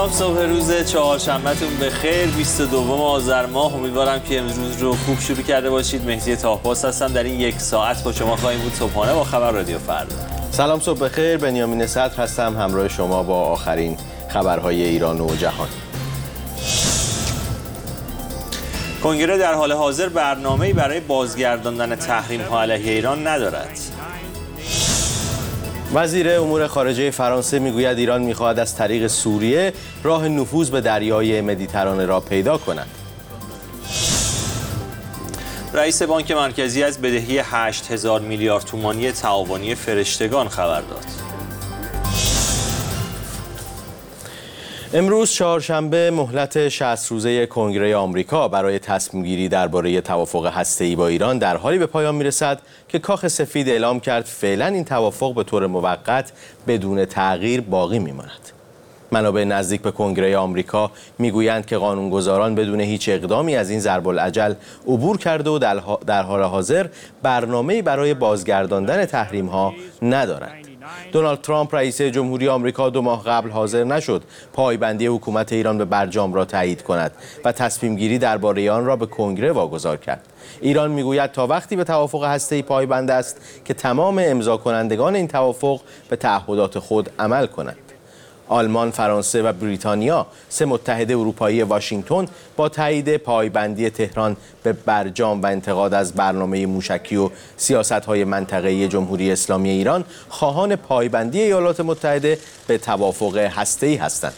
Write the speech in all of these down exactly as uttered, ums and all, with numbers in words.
سلام، صبح روز چهارشنبهتون بخیر. بیست و دوم آذر ماه. امیدوارم که امروز رو خوب شروع کرده باشید. مهدی طاهباز هستم. در این یک ساعت با شما خواهیم بود صبحانه با خبر رادیو فردا. سلام، صبح بخیر. بنیامین صدر هستم همراه شما با آخرین خبرهای ایران و جهان. کنگره در حال حاضر برنامه‌ای برای بازگرداندن تحریم‌ها علیه ایران ندارد. وزیر امور خارجه فرانسه میگوید ایران می‌خواهد از طریق سوریه راه نفوذ به دریای مدیترانه را پیدا کند. رئیس بانک مرکزی از بدهی هشت هزار میلیارد تومانی تعاونی فرشتگان خبر داد. امروز چهارشنبه مهلت شصت روزه کنگره آمریکا برای تصمیم گیری درباره توافق هسته‌ای با ایران در حالی به پایان میرسد که کاخ سفید اعلام کرد فعلا این توافق به طور موقت بدون تغییر باقی میماند. منابع نزدیک به کنگره آمریکا میگویند که قانونگذاران بدون هیچ اقدامی از این ضرب العجل عبور کرده و در حال حاضر برنامه‌ای برای بازگرداندن تحریم‌ها ندارند. دونالد ترامپ رئیس جمهوری آمریکا دو ماه قبل حاضر نشد پایبندی حکومت ایران به برجام را تایید کند و تصمیم گیری درباره آن را به کنگره واگذار کرد. ایران میگوید تا وقتی به توافق هسته‌ای پایبند است که تمام امضا کنندگان این توافق به تعهدات خود عمل کنند. آلمان، فرانسه و بریتانیا، سه متحد اروپایی واشنگتن، با تایید پایبندی تهران به برجام و انتقاد از برنامه موشکی و سیاست‌های منطقه‌ای جمهوری اسلامی ایران، خواهان پایبندی ایالات متحده به توافق هسته‌ای هستند.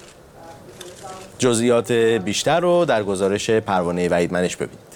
جزئیات بیشتر رو در گزارش پروانه وحیدمنش ببینید.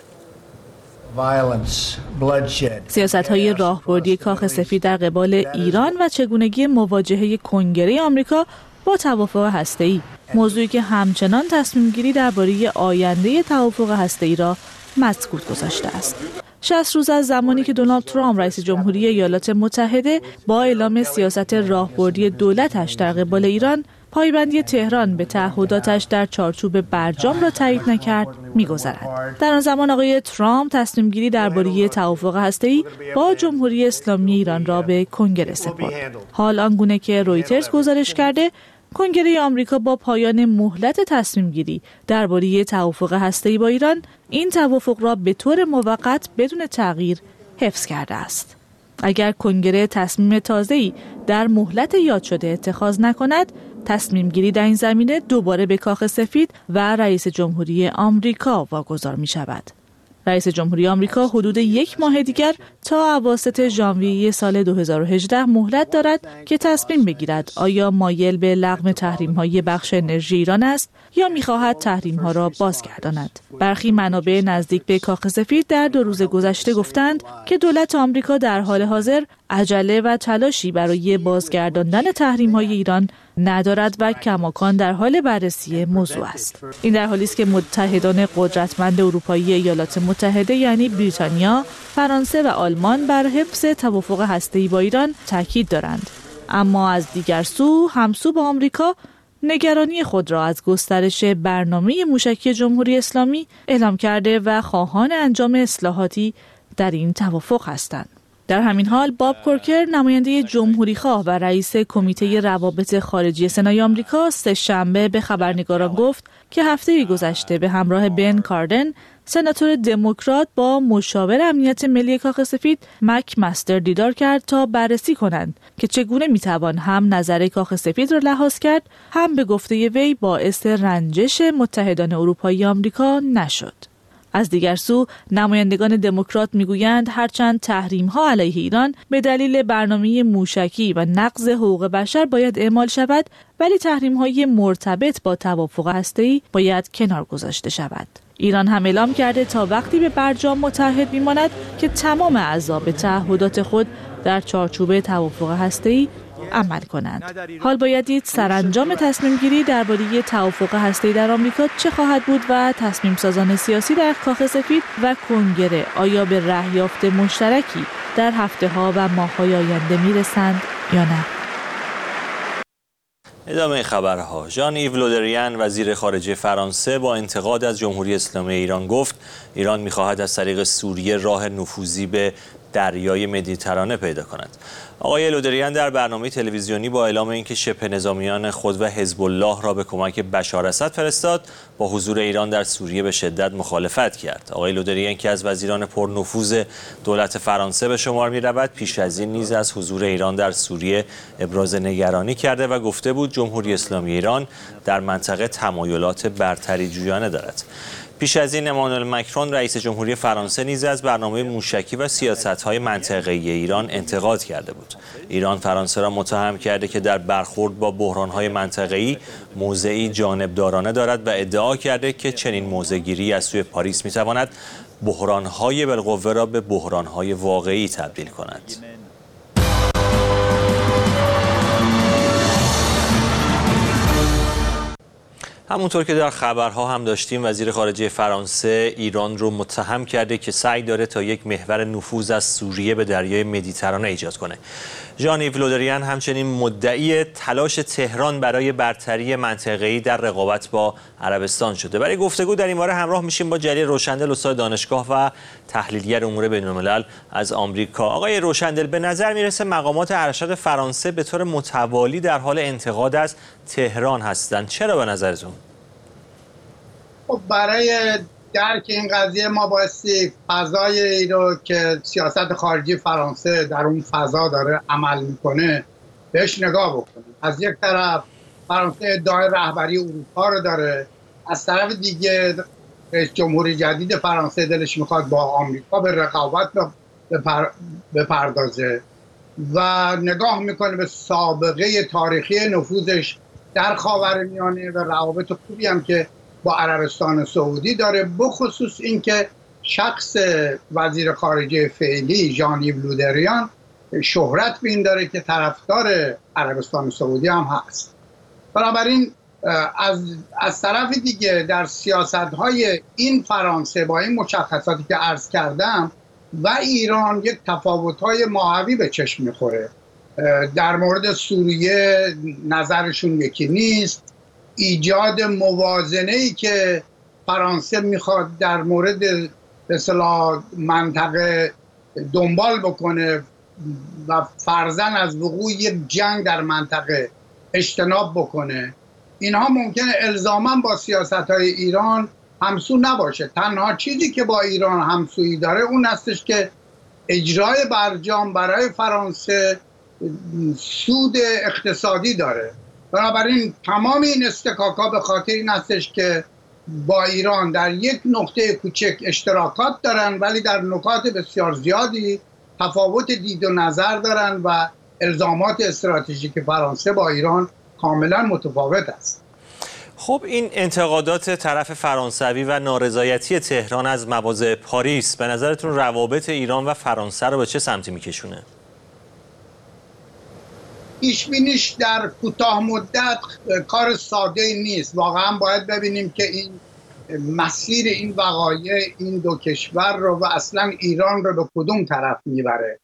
سیاست‌های راهبردی کاخ سفید در قبال ایران و چگونگی مواجهه کنگره آمریکا با توافق هسته‌ای، موضوعی که همچنان تصمیم‌گیری درباره آینده توافق هسته‌ای را مسکوت گذاشته است. شصت روز از زمانی که دونالد ترامپ رئیس جمهوری ایالات متحده با اعلام سیاست راهبردی دولتش در قبال ایران پایبندی تهران به تعهداتش در چارچوب برجام را تایید نکرد می‌گذرد. در آن زمان آقای ترامپ تصمیم گیری درباره توافق هسته‌ای با جمهوری اسلامی ایران را به کنگره سپرد. حال آنگونه که رویترز گزارش کرده، کنگره آمریکا با پایان مهلت تصمیم گیری درباره توافق هسته‌ای با ایران، این توافق را به طور موقت بدون تغییر حفظ کرده است. اگر کنگره تصمیم تازه‌ای در مهلت یاد شده اتخاذ نکند، تصمیم گیری در این زمینه دوباره به کاخ سفید و رئیس جمهوری آمریکا واگذار می شود. رئیس جمهوری آمریکا حدود یک ماه دیگر تا اواسط ژانویه سال دو هزار و هجده مهلت دارد که تصمیم بگیرد آیا مایل به لغو تحریم‌های بخش انرژی ایران است یا می‌خواهد تحریم‌ها را بازگرداند. برخی منابع نزدیک به کاخ سفید در دو روز گذشته گفتند که دولت آمریکا در حال حاضر عجله و تلاشی برای بازگرداندن تحریم‌های ایران ندارد و کماکان در حال بررسی موضوع است. این در حالی است که متحدان قدرتمند اروپایی ایالات متحده یعنی بریتانیا، فرانسه و آلمان بر حفظ توافق هسته‌ای با ایران تاکید دارند. اما از دیگر سو، همسو با آمریکا، نگرانی خود را از گسترش برنامه موشکی جمهوری اسلامی اعلام کرده و خواهان انجام اصلاحاتی در این توافق هستند. در همین حال باب کورکر، نماینده جمهوری‌خواه و رئیس کمیته روابط خارجی سنای آمریکا، سه شنبه به خبرنگاران گفت که هفته گذشته به همراه بن کاردن، سناتور دموکرات، با مشاور امنیت ملی کاخ سفید مک مستر دیدار کرد تا بررسی کنند که چگونه میتوان هم نظر کاخ سفید را لحاظ کرد، هم به گفته وی باعث رنجش متحدان اروپایی آمریکا نشد. از دیگر سو، نمایندگان دموکرات میگویند هرچند تحریم‌ها علیه ایران به دلیل برنامه موشکی و نقض حقوق بشر باید اعمال شود، ولی تحریم‌های مرتبط با توافق هسته‌ای باید کنار گذاشته شود. ایران هم اعلام کرده تا وقتی به برجام متحد میماند که تمام اعضا به تعهدات خود در چارچوب توافق هسته‌ای عمل کنند. حال باید دید سرانجام تصمیم گیری درباره توافق هسته‌ای در آمریکا چه خواهد بود و تصمیم سازان سیاسی در کاخ سفید و کنگره آیا به رأی یافت مشترکی در هفته‌ها و ماه‌های آینده میرسند یا نه. ادامه خبرها. ژان ایو لودریان، وزیر خارجه فرانسه، با انتقاد از جمهوری اسلامی ایران گفت ایران می‌خواهد از طریق سوریه راه نفوذی به دریای مدیترانه پیدا کند. آقای لودریان در برنامه تلویزیونی با اعلام اینکه شبه نظامیان خود و حزب الله را به کمک بشار اسد فرستاد، با حضور ایران در سوریه به شدت مخالفت کرد. آقای لودریان که از وزیران پرنفوذ دولت فرانسه به شمار می‌رود، پیش از این نیز از حضور ایران در سوریه ابراز نگرانی کرده و گفته بود جمهوری اسلامی ایران در منطقه تمایلات برتری جویانه دارد. پیش از این امانوئل مکرون رئیس جمهوری فرانسه نیز از برنامه موشکی و سیاست‌های منطقه‌ای ایران انتقاد کرده بود. ایران فرانسه را متهم کرده که در برخورد با بحران‌های منطقه‌ای موضعی جانبدارانه دارد و ادعا کرده که چنین موضع‌گیری از سوی پاریس می‌تواند بحران‌های بالقوه را به بحران‌های واقعی تبدیل کند. همونطور که در خبرها هم داشتیم، وزیر خارجه فرانسه ایران رو متهم کرده که سعی داره تا یک محور نفوذ از سوریه به دریای مدیترانه ایجاد کنه. ژان ایو لودریان همچنین مدعی تلاش تهران برای برتری منطقه‌ای در رقابت با عربستان شده. برای گفتگو در این باره همراه میشیم با جلیل روشندل، استاد دانشگاه و تحلیلگر امور بین‌الملل از آمریکا. آقای روشندل، به نظر میرسه مقامات ارشد فرانسه به طور متوالی در حال انتقاد از تهران هستند. چرا به نظرتون؟ خب برای درک این قضیه ما بایستی فضایی رو که سیاست خارجی فرانسه در اون فضا داره عمل میکنه بهش نگاه بکنیم. از یک طرف فرانسه ادعای رهبری اروپا رو داره، از طرف دیگه رئیس جمهوری جدید فرانسه دلش میخواد با آمریکا به رقابت بپر... بپردازه و نگاه میکنه به سابقه تاریخی نفوذش در خاورمیانه و روابط خوبی هم که با عربستان سعودی داره، بخصوص اینکه شخص وزیر خارجه فعلی ژان ایو لودریان شهرت به این داره که طرفدار عربستان سعودی هم هست. بنابراین از از طرف دیگه در سیاست‌های این فرانسه با این مشخصاتی که عرض کردم و ایران یک تفاوت‌های ماهوی به چشم می‌خوره. در مورد سوریه نظرشون یکی نیست. ایجاد موازنه‌ای که فرانسه میخواد در مورد به اصطلاح منطقه دنبال بکنه و فرضاً از وقوع یک جنگ در منطقه اجتناب بکنه، اینها ممکنه الزاماً با سیاست‌های ایران همسو نباشه. تنها چیزی که با ایران همسویی داره اون هستش که اجرای برجام برای فرانسه سود اقتصادی داره. بنابراین تمام این استکاک‌ها به خاطر این هستش که با ایران در یک نقطه کوچک اشتراکات دارن ولی در نکات بسیار زیادی تفاوت دید و نظر دارن و الزامات استراتژیک فرانسه با ایران کاملا متفاوت است. خب این انتقادات طرف فرانسوی و نارضایتی تهران از مواضع پاریس به نظرتون روابط ایران و فرانسه رو به چه سمتی میکشونه؟ پیش‌بینیش در کوتاه مدت کار ساده نیست. واقعا باید ببینیم که این مسیر این وقایع این دو کشور رو و اصلا ایران رو به کدوم طرف میبره.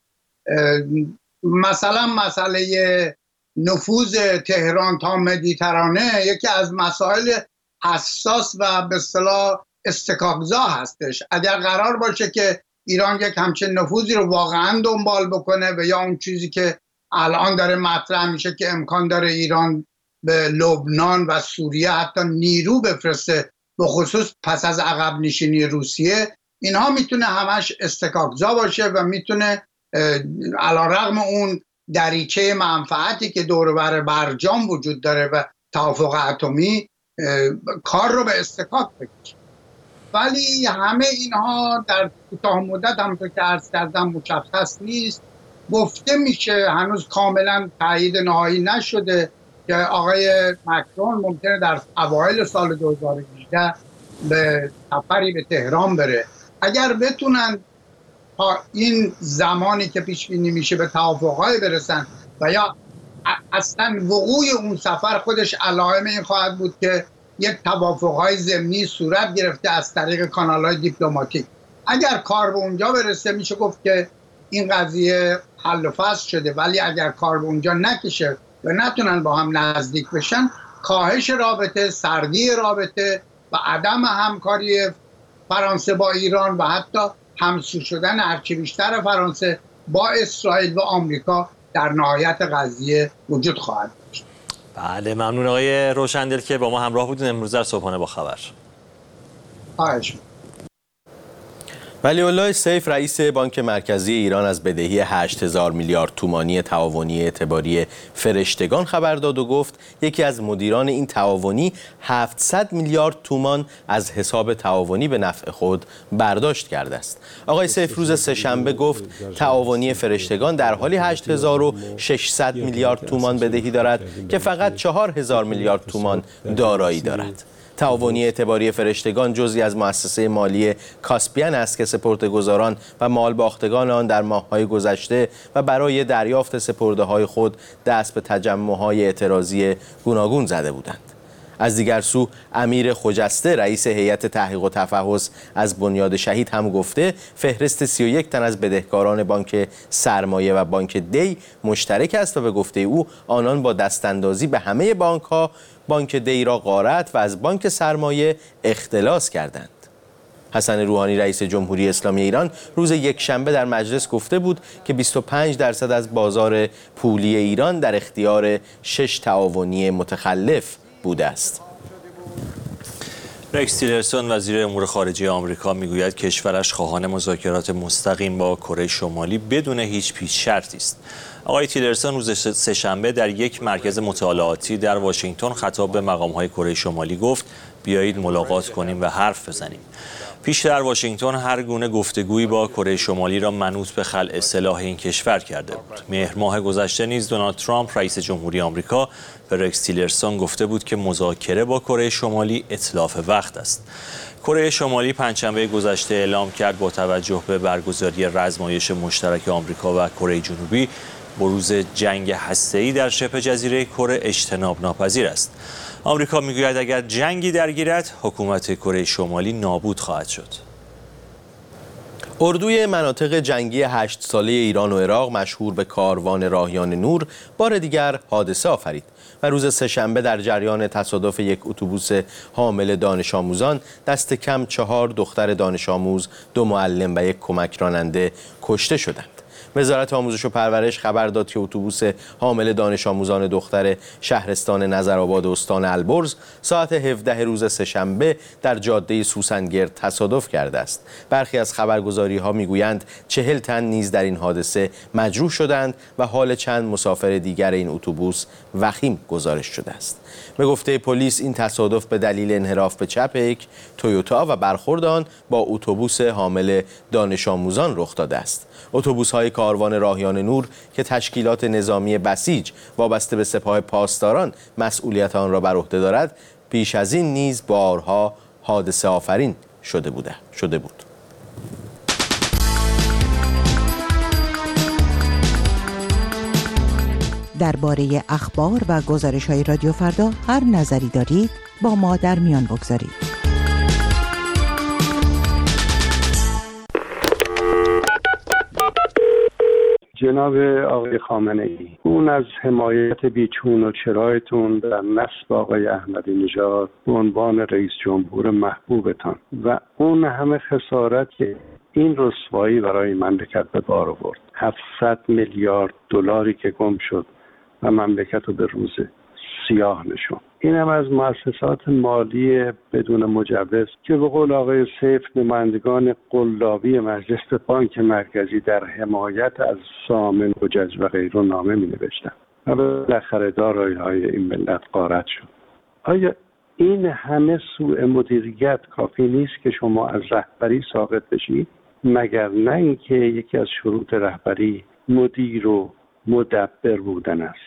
مثلا مسئله نفوذ تهران تا مدیترانه یکی از مسائل حساس و به اصطلاح استکاک‌زا هستش. اگر قرار باشه که ایران یک همچین نفوذی رو واقعا دنبال بکنه و یا اون چیزی که الان داره مطرح میشه که امکان داره ایران به لبنان و سوریه حتی نیرو بفرسته به خصوص پس از عقب نشینی روسیه، اینها میتونه همش استکاک‌زا باشه و میتونه علیرغم اون دریچه منفعتی که دور و بر برجام وجود داره و توافق اتمی کار رو به استکاک بکشه. ولی همه اینها در کوتاه مدت همونطور که عرض کردم مشخص نیست. گفته میشه هنوز کاملا تایید نهایی نشده که آقای مکرون ممکنه در اوایل سال دو هزار و هجده به سفری به تهران بره. اگر بتونن تا این زمانی که پیش بینی میشه به توافق‌های برسن و یا اصلا وقوع اون سفر خودش علائم این خواهد بود که یک توافق‌های ضمنی صورت گرفته از طریق کانال‌های دیپلماتیک. اگر کار به اونجا برسه میشه گفت که این قضیه حل و فصل شده، ولی اگر کار به اونجا نکشه و نتونن با هم نزدیک بشن، کاهش رابطه، سردی رابطه و عدم همکاری فرانسه با ایران و حتی همسو شدن هرچی بیشتر فرانسه با اسرائیل و آمریکا در نهایت قضیه وجود خواهد داشت. بله، ممنون آقای روشندل که با ما همراه بودین امروز در صبحانه با خبر. خواهش. ولی الله سیف رئیس بانک مرکزی ایران از بدهی هشت هزار میلیارد تومانی تعاونی اعتباری فرشتگان خبر داد و گفت یکی از مدیران این تعاونی هفتصد میلیارد تومان از حساب تعاونی به نفع خود برداشت کرده است. آقای سیف روز سه‌شنبه گفت تعاونی فرشتگان در حالی هشت هزار و ششصد میلیارد تومان بدهی دارد که فقط چهار هزار میلیارد تومان دارایی دارد. تعاونی اعتباری فرشتگان جزئی از مؤسسه مالی کاسپین است که سپرده‌گذاران و مالباختگان آن در ماه‌های گذشته و برای دریافت سپرده‌های خود دست به تجمع‌های اعتراضی گوناگون زده بودند. از دیگر سو امیر خجسته رئیس هیئت تحقیق و تفحص از بنیاد شهید هم گفته فهرست سی و یک تن از بدهکاران بانک سرمایه و بانک دی مشترک است و به گفته او آنان با دستاندازی به همه بانک‌ها بانک دی را غارت و از بانک سرمایه اختلاس کردند. حسن روحانی رئیس جمهوری اسلامی ایران روز یکشنبه در مجلس گفته بود که بیست و پنج درصد از بازار پولی ایران در اختیار شش تعاونی متخلف بوده است. رکس تیلرسون وزیر امور خارجه آمریکا میگوید کشورش خواهان مذاکرات مستقیم با کره شمالی بدون هیچ پیش شرطی است. آقای تیلرسون روز سه‌شنبه در یک مرکز مطالعاتی در واشنگتن خطاب به مقام‌های کره شمالی گفت بیایید ملاقات کنیم و حرف بزنیم. پیش در واشنگتن هر گونه گفتگویی با کره شمالی را منوط به خلع سلاح این کشور کرده بود. مهر ماه گذشته نیز دونالد ترامپ رئیس جمهوری آمریکا به رکس تیلرسون گفته بود که مذاکره با کره شمالی اتلاف وقت است. کره شمالی پنجشنبه گذشته اعلام کرد با توجه به برگزاری رزمایش مشترک آمریکا و کره جنوبی بروز جنگ هسته‌ای در شبه جزیره کره اجتناب ناپذیر است. آمریکا میگوید اگر جنگی درگیرد حکومت کره شمالی نابود خواهد شد. اردوی مناطق جنگی هشت ساله ایران و عراق مشهور به کاروان راهیان نور بار دیگر حادثه آفرید و روز سه‌شنبه در جریان تصادف یک اتوبوس حامل دانش آموزان دست کم چهار دختر دانش آموز، دو معلم و یک کمک راننده کشته شدند. وزارت آموزش و پرورش خبر داد که اتوبوس حامل دانش آموزان دختر شهرستان نظرآباد استان البرز ساعت هفده روز سه‌شنبه در جاده سوسنگرد تصادف کرده است. برخی از خبرگزاری‌ها میگویند چهل تن نیز در این حادثه مجروح شدند و حال چند مسافر دیگر این اتوبوس وخیم گزارش شده است. به گفته پلیس این تصادف به دلیل انحراف به چپ یک تویوتا و برخورد آن با اتوبوس حامل دانش آموزان رخ داده است. اتوبوس‌های کاروان راهیان نور که تشکیلات نظامی بسیج وابسته به سپاه پاسداران مسئولیت آن را بر عهده دارد، پیش از این نیز بارها حادثه آفرین شده بوده شده بود. درباره اخبار و گزارش‌های رادیو فردا هر نظری دارید با ما در میان بگذارید. جناب آقای خامنه‌ای، اون از حمایت بیچون و چرایتون در نصب آقای احمدی نژاد به عنوان رئیس جمهور محبوبتان و اون همه خسارت که این رسوایی برای مملکت به بار آورد، هفتصد میلیارد دلاری که گم شد و مملکت رو به روز سیاه نشون. این هم از مؤسسات مالی بدون مجوز که به قول آقای سیف نمایندگان قلابی مجلس بانک مرکزی در حمایت از سامن و جج و غیره نامه می نوشتن و بالاخره دارایی‌های این ملت غارت شد. آیا این همه سوء مدیریت کافی نیست که شما از رهبری ساقط بشید؟ مگر نه اینکه یکی از شروط رهبری مدیر و مدبر بودن است؟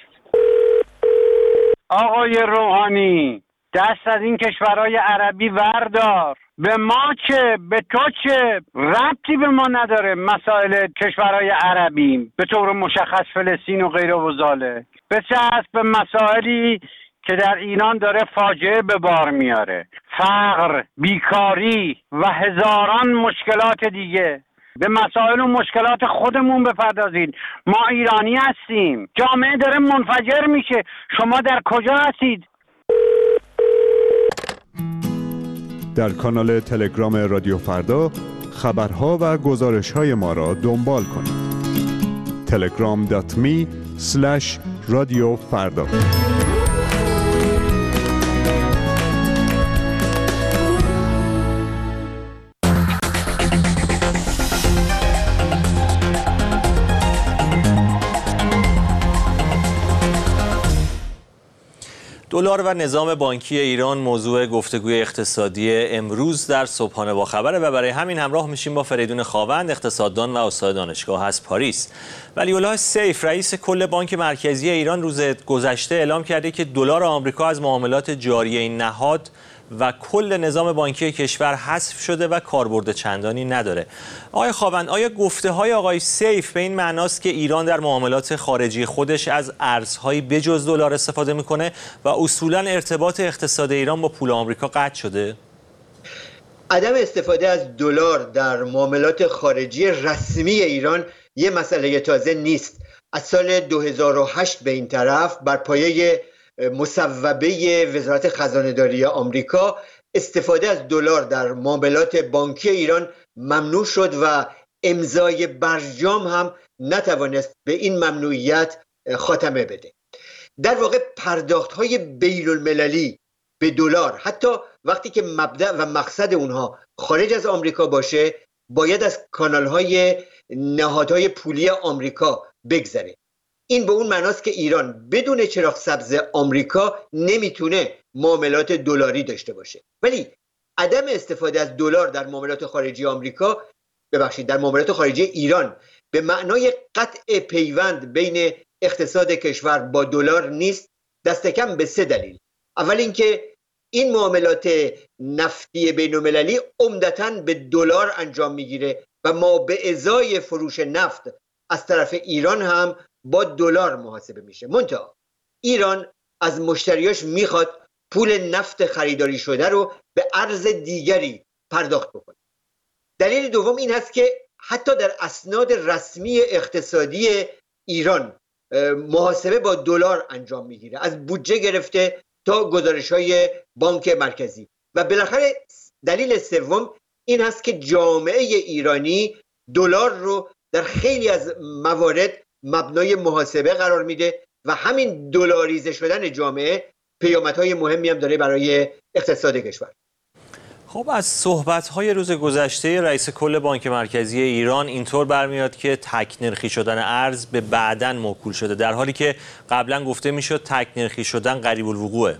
آقای روحانی، دست از این کشورهای عربی وردار. به ما چه؟ به تو چه؟ ربطی به ما نداره مسائل کشورهای عربی به طور مشخص فلسطین و غیره و ذالک. بچسب به مسائلی که در ایران داره فاجعه به بار میاره، فقر، بیکاری و هزاران مشکلات دیگه. به مسائل و مشکلات خودمون بپردازید. ما ایرانی هستیم، جامعه داره منفجر میشه، شما در کجا هستید؟ در کانال تلگرام رادیو فردا خبرها و گزارش‌های ما را دنبال کنید. تلگرام دات می اسلش رادیو فردا. دلار و نظام بانکی ایران موضوع گفتگوی اقتصادی امروز در صبحانه با خبره و برای همین همراه میشیم با فریدون خاوند، اقتصاددان و استاد دانشگاه از پاریس. ولی‌الله سیف رئیس کل بانک مرکزی ایران روز گذشته اعلام کرده که دلار آمریکا از معاملات جاری این نهاد و کل نظام بانکی کشور حذف شده و کاربرد چندانی نداره. آقای خاوند، آیا گفته‌های آقای سیف به این معناست که ایران در معاملات خارجی خودش از ارزهای بجز دلار استفاده میکنه و اصولاً ارتباط اقتصاد ایران با پول آمریکا قطع شده؟ عدم استفاده از دلار در معاملات خارجی رسمی ایران یه مسئله تازه نیست. از سال دو هزار و هشت به این طرف بر پایه مصوبه وزارت خزانه‌داری آمریکا استفاده از دلار در معاملات بانکی ایران ممنوع شد و امضای برجام هم نتوانست به این ممنوعیت خاتمه بده. در واقع پرداخت‌های بین‌المللی به دلار، حتی وقتی که مبدأ و مقصد اونها خارج از آمریکا باشه، باید از کانال‌های نهادهای پولی آمریکا بگذره. این به اون معناست که ایران بدون چراغ سبز آمریکا نمیتونه معاملات دلاری داشته باشه. ولی عدم استفاده از دلار در معاملات خارجی آمریکا، ببخشید در معاملات خارجی ایران، به معنای قطع پیوند بین اقتصاد کشور با دلار نیست، دست کم به سه دلیل. اول اینکه این معاملات نفتی بین‌المللی عمدتاً به دلار انجام میگیره و ما به ازای فروش نفت از طرف ایران هم با دلار محاسبه میشه. منتها ایران از مشتریاش میخواد پول نفت خریداری شده رو به ارز دیگری پرداخت بکنه. دلیل دوم این هست که حتی در اسناد رسمی اقتصادی ایران محاسبه با دلار انجام میگیره، از بودجه گرفته تا گزارش‌های بانک مرکزی. و بالاخره دلیل سوم این هست که جامعه ایرانی دلار رو در خیلی از موارد مبنای محاسبه قرار میده و همین دلاریزه شدن جامعه پیامدهای مهمی هم داره برای اقتصاد کشور. خب از صحبت‌های روز گذشته رئیس کل بانک مرکزی ایران اینطور برمیاد که تک نرخی شدن ارز به بعداً موکول شده، در حالی که قبلا گفته میشد تک نرخی شدن قریب الوقوعه.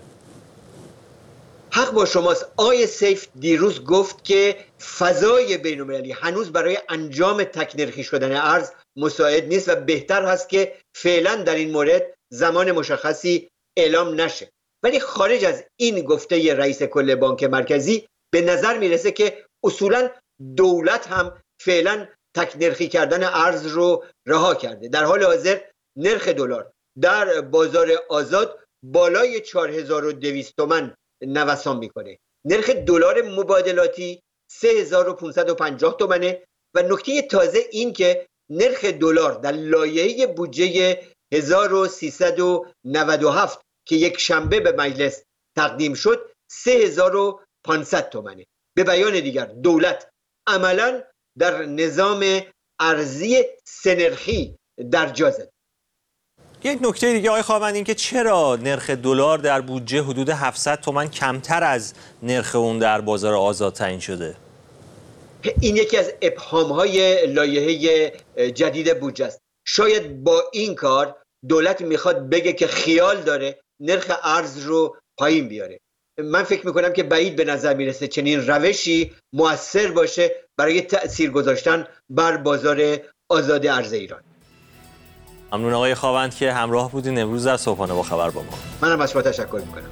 حق با شماست. آقای سیف دیروز گفت که فضای بین‌المللی هنوز برای انجام تک نرخی شدن ارز مساعد نیست و بهتر هست که فعلا در این مورد زمان مشخصی اعلام نشه. ولی خارج از این گفته رئیس کل بانک مرکزی به نظر میرسه که اصولا دولت هم فعلا تک نرخی کردن ارز رو رها کرده. در حال حاضر نرخ دلار در بازار آزاد بالای چهار هزار و دویست تومان نوسان میکنه. نرخ دلار مبادلاتی سه هزار و پانصد و پنجاه تومانه و نکته تازه این که نرخ دلار در لایحه بودجه هزار و سیصد و نود و هفت که یک شنبه به مجلس تقدیم شد سه هزار و پانصد تومانه. به بیان دیگر دولت عملاً در نظام ارزی سه‌نرخی در جا زد. یک نکته دیگه آقای خاوند، این که چرا نرخ دلار در بودجه حدود هفتصد تومان کمتر از نرخ اون در بازار آزاد تعیین شده؟ این یکی از ابهام‌های لایحه جدید بودجه است. شاید با این کار دولت میخواد بگه که خیال داره نرخ ارز رو پایین بیاره. من فکر میکنم که بعید به نظر میرسه چنین روشی مؤثر باشه برای تأثیر گذاشتن بر بازار آزاد ارز ایران. ممنون آقای خاوند که همراه بودین امروز در صبحانه با خبر با ما. منم از شما تشکر میکنم.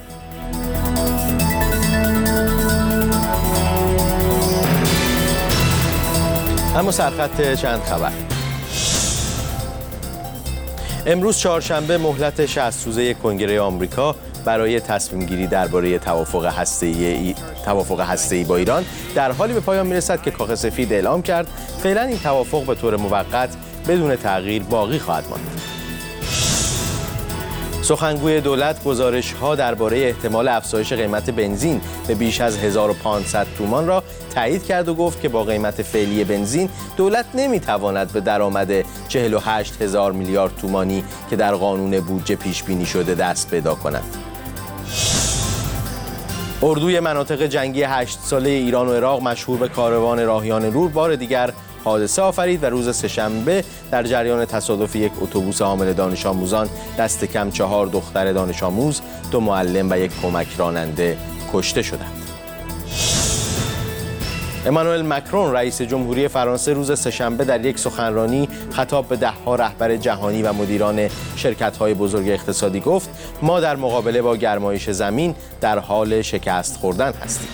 اما سرخط چند خبر. امروز چهارشنبه مهلت شصت روزه کنگره آمریکا برای تصمیم گیری درباره توافق هسته‌ای توافق هسته‌ای با ایران در حالی به پایان میرسد که کاخ سفید اعلام کرد فعلا این توافق به طور موقت بدون تغییر باقی خواهد ماند. سخنگوی دولت گزارش‌ها درباره احتمال افزایش قیمت بنزین به بیش از هزار و پانصد تومان را تایید کرد و گفت که با قیمت فعلی بنزین دولت نمی‌تواند به درآمد چهل و هشت هزار میلیارد تومانی که در قانون بودجه پیش بینی شده دست پیدا کند. اردوی مناطق جنگی هشت ساله ایران و عراق مشهور به کاروان راهیان نور بار دیگر حادثه آفرید و روز سه‌شنبه در جریان تصادف یک اتوبوس حامل دانش آموزان دست کم چهار دختر دانش آموز، دو معلم و یک کمک راننده کشته شدند. امانوئل مکرون رئیس جمهوری فرانسه روز سه‌شنبه در یک سخنرانی خطاب به ده‌ها رهبر جهانی و مدیران شرکت‌های بزرگ اقتصادی گفت ما در مقابله با گرمایش زمین در حال شکست خوردن هستیم.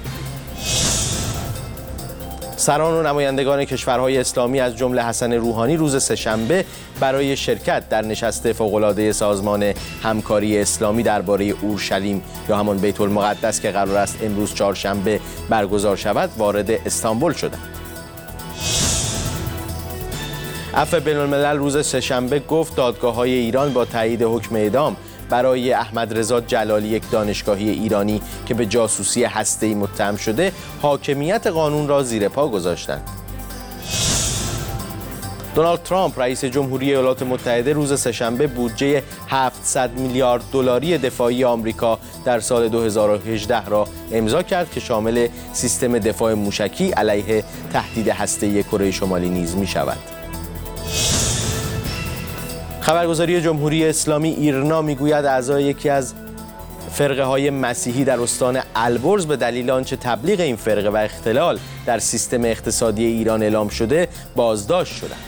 سران و نمایندگان کشورهای اسلامی از جمله حسن روحانی روز سه‌شنبه برای شرکت در نشست فوق‌العاده سازمان همکاری اسلامی درباره اورشلیم یا همان بیت المقدس که قرار است امروز چهارشنبه برگزار شود وارد استانبول شدند. عفو بین‌الملل روز سه‌شنبه گفت دادگاه‌های ایران با تایید حکم اعدام برای احمد رضا جلالی، یک دانشگاهی ایرانی که به جاسوسی هسته‌ای متهم شده، حاکمیت قانون را زیر پا گذاشتند. دونالد ترامپ رئیس جمهوری ایالات متحده روز سه‌شنبه بودجه هفتصد میلیارد دلاری دفاعی آمریکا در سال دو هزار و هجده را امضا کرد که شامل سیستم دفاع موشکی علیه تهدید هسته‌ای کره شمالی نیز می‌شود. خبرگزاری جمهوری اسلامی ایرنا میگوید اعضای یکی از فرقه های مسیحی در استان البرز به دلیل آنچه تبلیغ این فرقه و اختلال در سیستم اقتصادی ایران اعلام شده بازداشت شدند.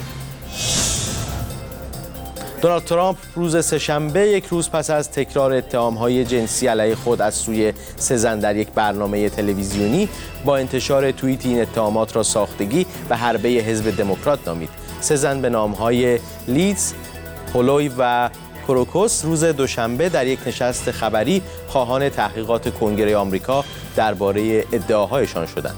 دونالد ترامپ روز سه‌شنبه یک روز پس از تکرار اتهام‌های جنسی علیه خود از سوی سه زن در یک برنامه تلویزیونی با انتشار توییت این اتهامات را ساختگی و حربه حزب دموکرات نامید. سه زن به نام‌های لیدز، هولوی و کروکوس روز دوشنبه در یک نشست خبری خواهان تحقیقات کنگره آمریکا درباره ادعاهایشان شدند.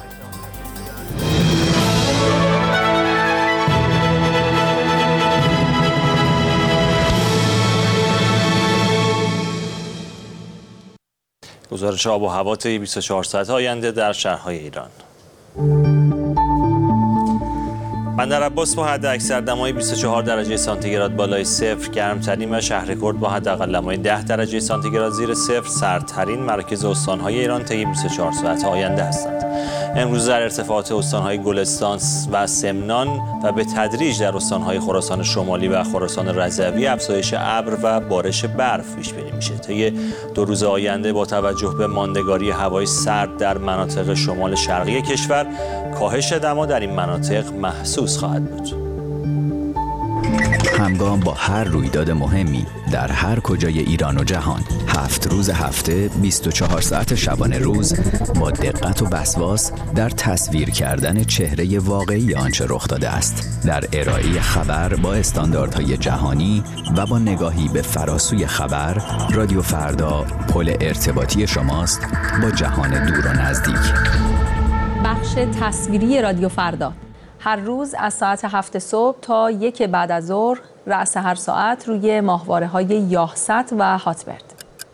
گزارش آب و هوا طی بیست و چهار ساعت آینده در شهرهای ایران. بندر عباس با حد اکثر دمای بیست و چهار درجه سانتیگراد بالای صفر گرمترین و شهرکرد با حداقل دمای ده درجه سانتیگراد زیر صفر سردترین مراکز استان‌های ایران طی بیست و چهار ساعت آینده هستند. امروز در ارتفاعات استان‌های گلستان و سمنان و به تدریج در استان‌های خراسان شمالی و خراسان رضوی افزایش ابر و بارش برف پیش بینی میشه. طی دو روز آینده با توجه به ماندگاری هوای سرد در مناطق شمال شرقی کشور، کاهش دما در این مناطق محسوس خواهد بود. همگام با هر رویداد مهمی در هر کجای ایران و جهان، هفت روز هفته، بیست و چهار ساعت شبانه روز با دقت و وسواس در تصویر کردن چهره واقعی آنچه رخ داده است، در ارائه خبر با استانداردهای جهانی و با نگاهی به فراسوی خبر، رادیو فردا پل ارتباطی شماست با جهان دور و نزدیک. بخش تصویری رادیو فردا هر روز از ساعت هفت صبح تا یک بعد از ظهر رأس هر ساعت روی ماهواره‌های یاهست و هاتبرد.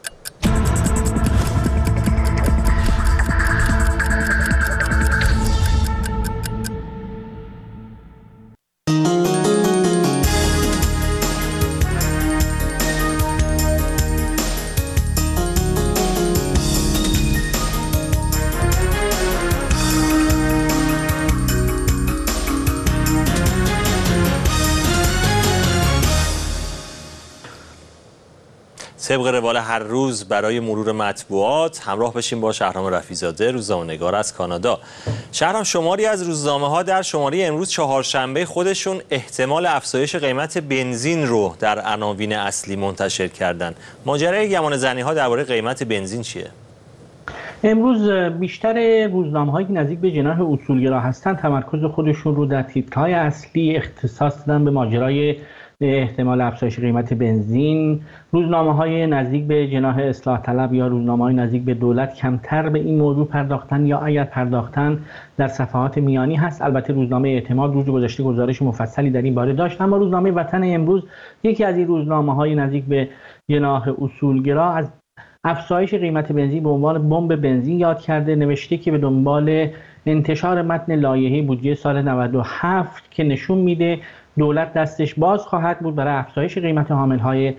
طبق روال هر روز برای مرور مطبوعات همراه بشیم با شهرام رفیع‌زاده، روزنامه‌نگار از کانادا. شهرام، شماری از روزنامه‌ها در شماره امروز چهارشنبه خودشون احتمال افزایش قیمت بنزین رو در عناوین اصلی منتشر کردن. ماجرای گمانه‌زنی‌ها درباره قیمت بنزین چیه؟ امروز بیشتر روزنامه‌هایی که نزدیک به جناح اصولگرا هستند تمرکز خودشون رو در تیترهای اصلی اختصاص دادن به ماجرای احتمال افزایش قیمت بنزین. روزنامه‌های نزدیک به جناح اصلاح طلب یا روزنامه‌های نزدیک به دولت کمتر به این موضوع پرداختن یا اگر پرداختن در صفحات میانی هست. البته روزنامه اعتماد روز گذشته گزارش مفصلی در این باره داشت، اما روزنامه وطن امروز یکی از این روزنامه‌های نزدیک به جناح اصولگرا از افزایش قیمت بنزین به عنوان بمب بنزین یاد کرده. نوشته که به دنبال انتشار متن لایحه بودجه سال نود و هفت که نشون میده دولت دستش باز خواهد بود برای افزایش قیمت حامل‌های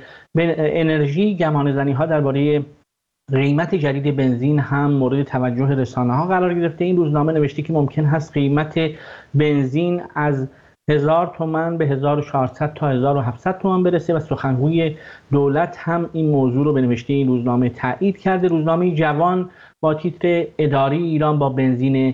انرژی. گمانه‌زنی‌ها درباره قیمت جدید بنزین هم مورد توجه رسانه‌ها قرار گرفته. این روزنامه نوشته که ممکن هست قیمت بنزین از هزار تومان به هزار و چهارصد تا هزار و هفتصد تومان برسه و سخنگوی دولت هم این موضوع رو به نوشته این روزنامه تایید کرده. روزنامه جوان با تیتر اداری ایران با بنزین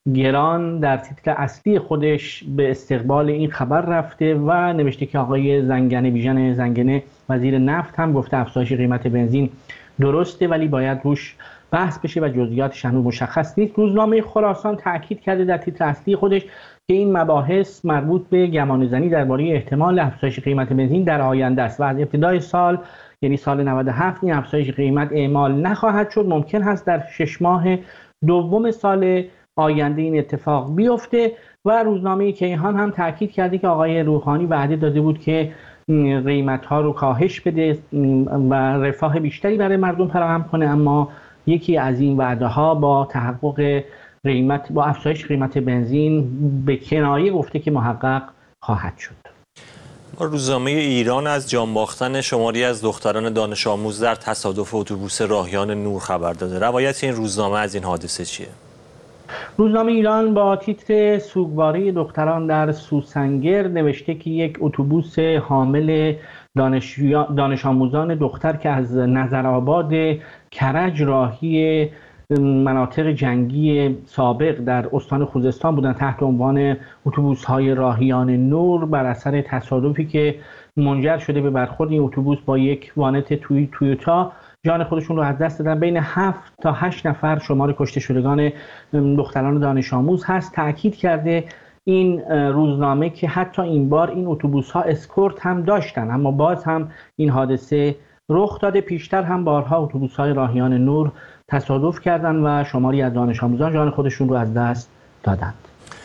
گران در تیتر اصلی خودش به استقبال این خبر رفته و نوشته که آقای زنگنه بیژن زنگنه وزیر نفت هم گفته افزایش قیمت بنزین درسته ولی باید روش بحث بشه و جزئیاتش هنوز مشخص نیست. روزنامه خراسان تاکید کرده در تیتر اصلی خودش که این مباحث مربوط به گمانه‌زنی درباره احتمال افزایش قیمت بنزین در آینده است و از ابتدای سال یعنی سال نود و هفت این افزایش قیمت اعمال نخواهد شد. ممکن هست در شش ماه دوم سال آینده این اتفاق بیفته. و روزنامه کیهان هم تاکید کرده که آقای روحانی وعده داده بود که قیمت‌ها رو کاهش بده و رفاه بیشتری برای مردم فراهم کنه، اما یکی از این وعده‌ها با تحقق قیمت با افزایش قیمت بنزین به کنایه گفته که محقق خواهد شد. روزنامه ایران از جان باختن شماری از دختران دانش آموز در تصادف اتوبوس راهیان نور خبر داده. روایت این روزنامه از این حادثه چیه؟ روزنامه ایران با تیتر سوگواری دختران در سوسنگر نوشته که یک اتوبوس حامل دانش, دانش آموزان دختر که از نظرآباد کرج راهی مناطق جنگی سابق در استان خوزستان بودن تحت عنوان اتوبوس‌های راهیان نور بر اثر تصادفی که منجر شده به برخورد این اتوبوس با یک وانت توی تویوتا جان خودشون رو از دست دادن. بین هفت تا هشت نفر شمار کشته شدگان دختران دانش آموز هست. تأکید کرده این روزنامه که حتی این بار این اتوبوس‌ها اسکورت هم داشتن اما باز هم این حادثه رخ داده. پیشتر هم بارها اتوبوس‌های راهیان نور تصادف کردند و شماری از دانش آموزان جان خودشون رو از دست دادند.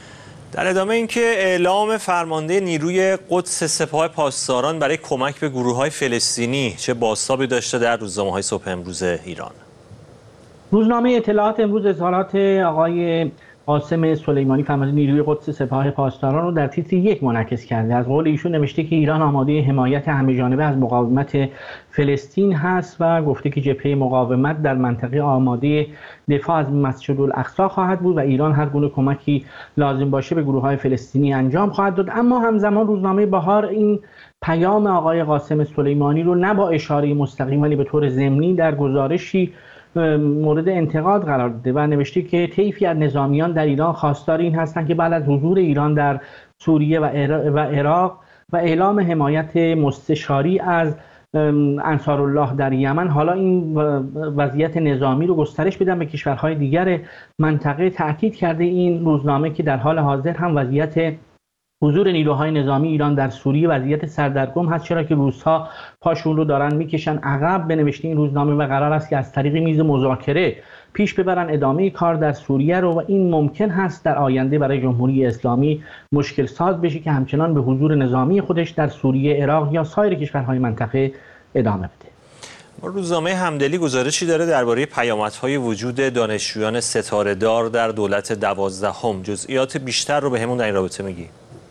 در ادامه اینکه اعلام فرمانده نیروی قدس سپاه پاسداران برای کمک به گروه‌های فلسطینی چه بازتابی داشته در روزنامه‌های صبح امروز ایران. روزنامه اطلاعات امروز اظهارات آقای قاسم سلیمانی فرمانده نیروی قدس سپاه پاسداران رو در تیتر یک منعکس کرده. از قول ایشون نوشته که ایران آماده حمایت همه‌جانبه از مقاومت فلسطین هست و گفته که جبهه مقاومت در منطقه آماده دفاع از مسجد الاقصی خواهد بود و ایران هر گونه کمکی لازم باشه به گروه‌های فلسطینی انجام خواهد داد. اما همزمان روزنامه بهار این پیام آقای قاسم سلیمانی رو نه با اشاره مستقیم ولی به طور ضمنی در گزارشی مورد انتقاد قرار داده و نوشته که طیفی از نظامیان در ایران خواستار این هستند که بعد از حضور ایران در سوریه و عراق و اعلام حمایت مستشاری از انصارالله در یمن حالا این وضعیت نظامی رو گسترش بدن به کشورهای دیگر منطقه. تأکید کرده این روزنامه که در حال حاضر هم وضعیت حضور نیروهای نظامی ایران در سوریه وضعیت سردرگم هست، چرا که روس‌ها پاشون رو دارن میکشن عقب. به نوشته این روزنامه و قرار است که از طریق میز مذاکره پیش ببرن ادامه کار در سوریه رو و این ممکن هست در آینده برای جمهوری اسلامی مشکل ساز بشه که همچنان به حضور نظامی خودش در سوریه، عراق یا سایر کشورهای منطقه ادامه بده. روزنامه همدلی گزارشی داره درباره پیامدهای وجود دانشجویان ستاره‌دار در دولت دوازدهم. جزئیات بیشتر رو بهمون در این رابطه میگی؟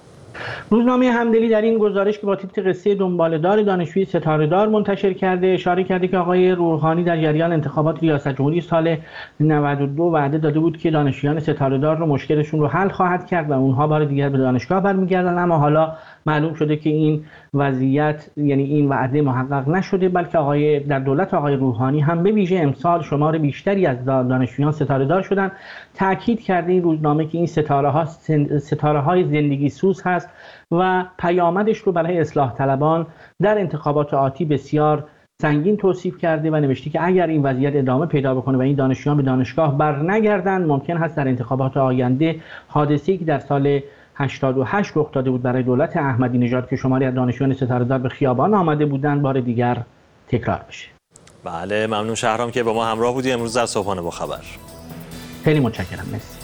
روزنامه همدلی در این گزارش که با تیتر قصه دنباله‌دار دانشجوی ستاره‌دار منتشر کرده اشاره کرده که آقای روحانی در جریان انتخابات ریاست جمهوری سال نود و دو وعده داده بود که دانشجویان ستاره‌دار رو مشکلشون رو حل خواهد کرد و اونها بار دیگر به دانشگاه برمیگردن، اما حالا معلوم شده که این وضعیت یعنی این وعده محقق نشده، بلکه آقای در دولت آقای روحانی هم به ویژه امسال شمار بیشتری از دانشجویان ستاره‌دار شدن. تاکید کرده این روزنامه که این ستاره‌ها ستاره‌های زندگی سوز هست و پیامدش رو برای اصلاح طلبان در انتخابات آتی بسیار سنگین توصیف کرده و نوشته که اگر این وضعیت ادامه پیدا بکنه و این دانشجویان به دانشگاه برنگردند، ممکن هست در انتخابات آینده حادثه‌ای که در سال هشتاد و هشت رخ داده بود برای دولت احمدی نژاد که شماری از دانشجویان ستاره‌دار به خیابان آمده بودند بار دیگر تکرار بشه. بله، ممنون شهرام که با ما همراه بودی امروز در صبحانه با خبر. خیلی متشکرم. مرسی.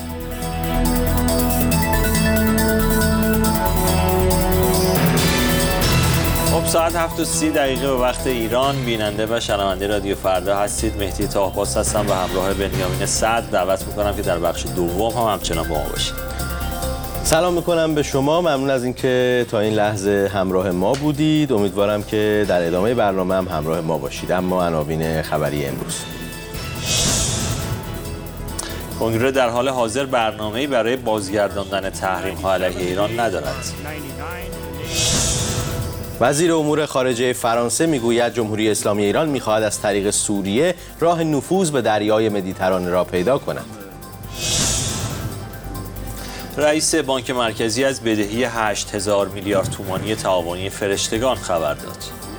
خب ساعت هفت و سی دقیقه به وقت ایران بیننده و شنونده رادیو فردا هستید. مهدی طاهباس هستم و همراه بنیامین صدر دعوت میکنم که در بخش دوم هم همچنان با ما باشید. سلام میکنم به شما، ممنون از اینکه تا این لحظه همراه ما بودید. امیدوارم که در ادامه برنامه هم همراه ما باشید. اما عناوین خبری امروز: کنگره در حال حاضر برنامه‌ای برای بازگرداندن تحریم‌ها علیه ایران ندارد. وزیر امور خارجه فرانسه میگوید جمهوری اسلامی ایران میخواهد از طریق سوریه راه نفوذ به دریای مدیترانه را پیدا کند. رئیس بانک مرکزی از بدهی هشت هزار میلیارد تومانی تعاونی فرشتگان خبر داد.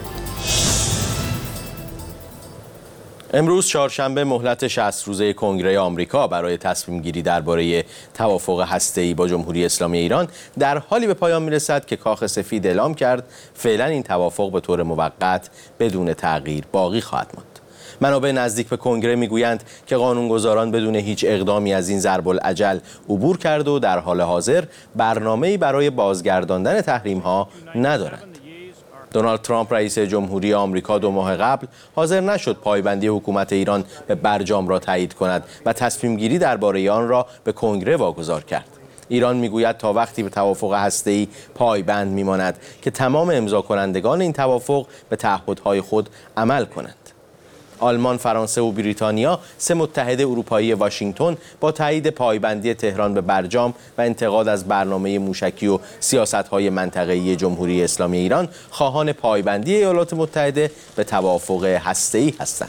امروز چهارشنبه مهلت شصت روزه کنگره آمریکا برای تصمیم گیری درباره توافق هسته‌ای با جمهوری اسلامی ایران در حالی به پایان میرسد که کاخ سفید اعلام کرد فعلا این توافق به طور موقت بدون تغییر باقی خواهد ماند. منابع نزدیک به کنگره میگویند که قانونگذاران بدون هیچ اقدامی از این ضرب الاجل عبور کرد و در حال حاضر برنامه‌ای برای بازگرداندن تحریم‌ها ندارند. دونالد ترامپ رئیس جمهوری آمریکا دو ماه قبل حاضر نشد پایبندی حکومت ایران به برجام را تایید کند و تصمیم گیری درباره آن را به کنگره واگذار کرد. ایران میگوید تا وقتی به توافق هسته‌ای پایبند میماند که تمام امضا کنندگان این توافق به تعهدهای خود عمل کنند. آلمان، فرانسه و بریتانیا، سه متحد اروپایی واشنگتن، با تایید پایبندی تهران به برجام و انتقاد از برنامه موشکی و سیاست‌های منطقه‌ای جمهوری اسلامی ایران، خواهان پایبندی ایالات متحده به توافق هسته‌ای هستند.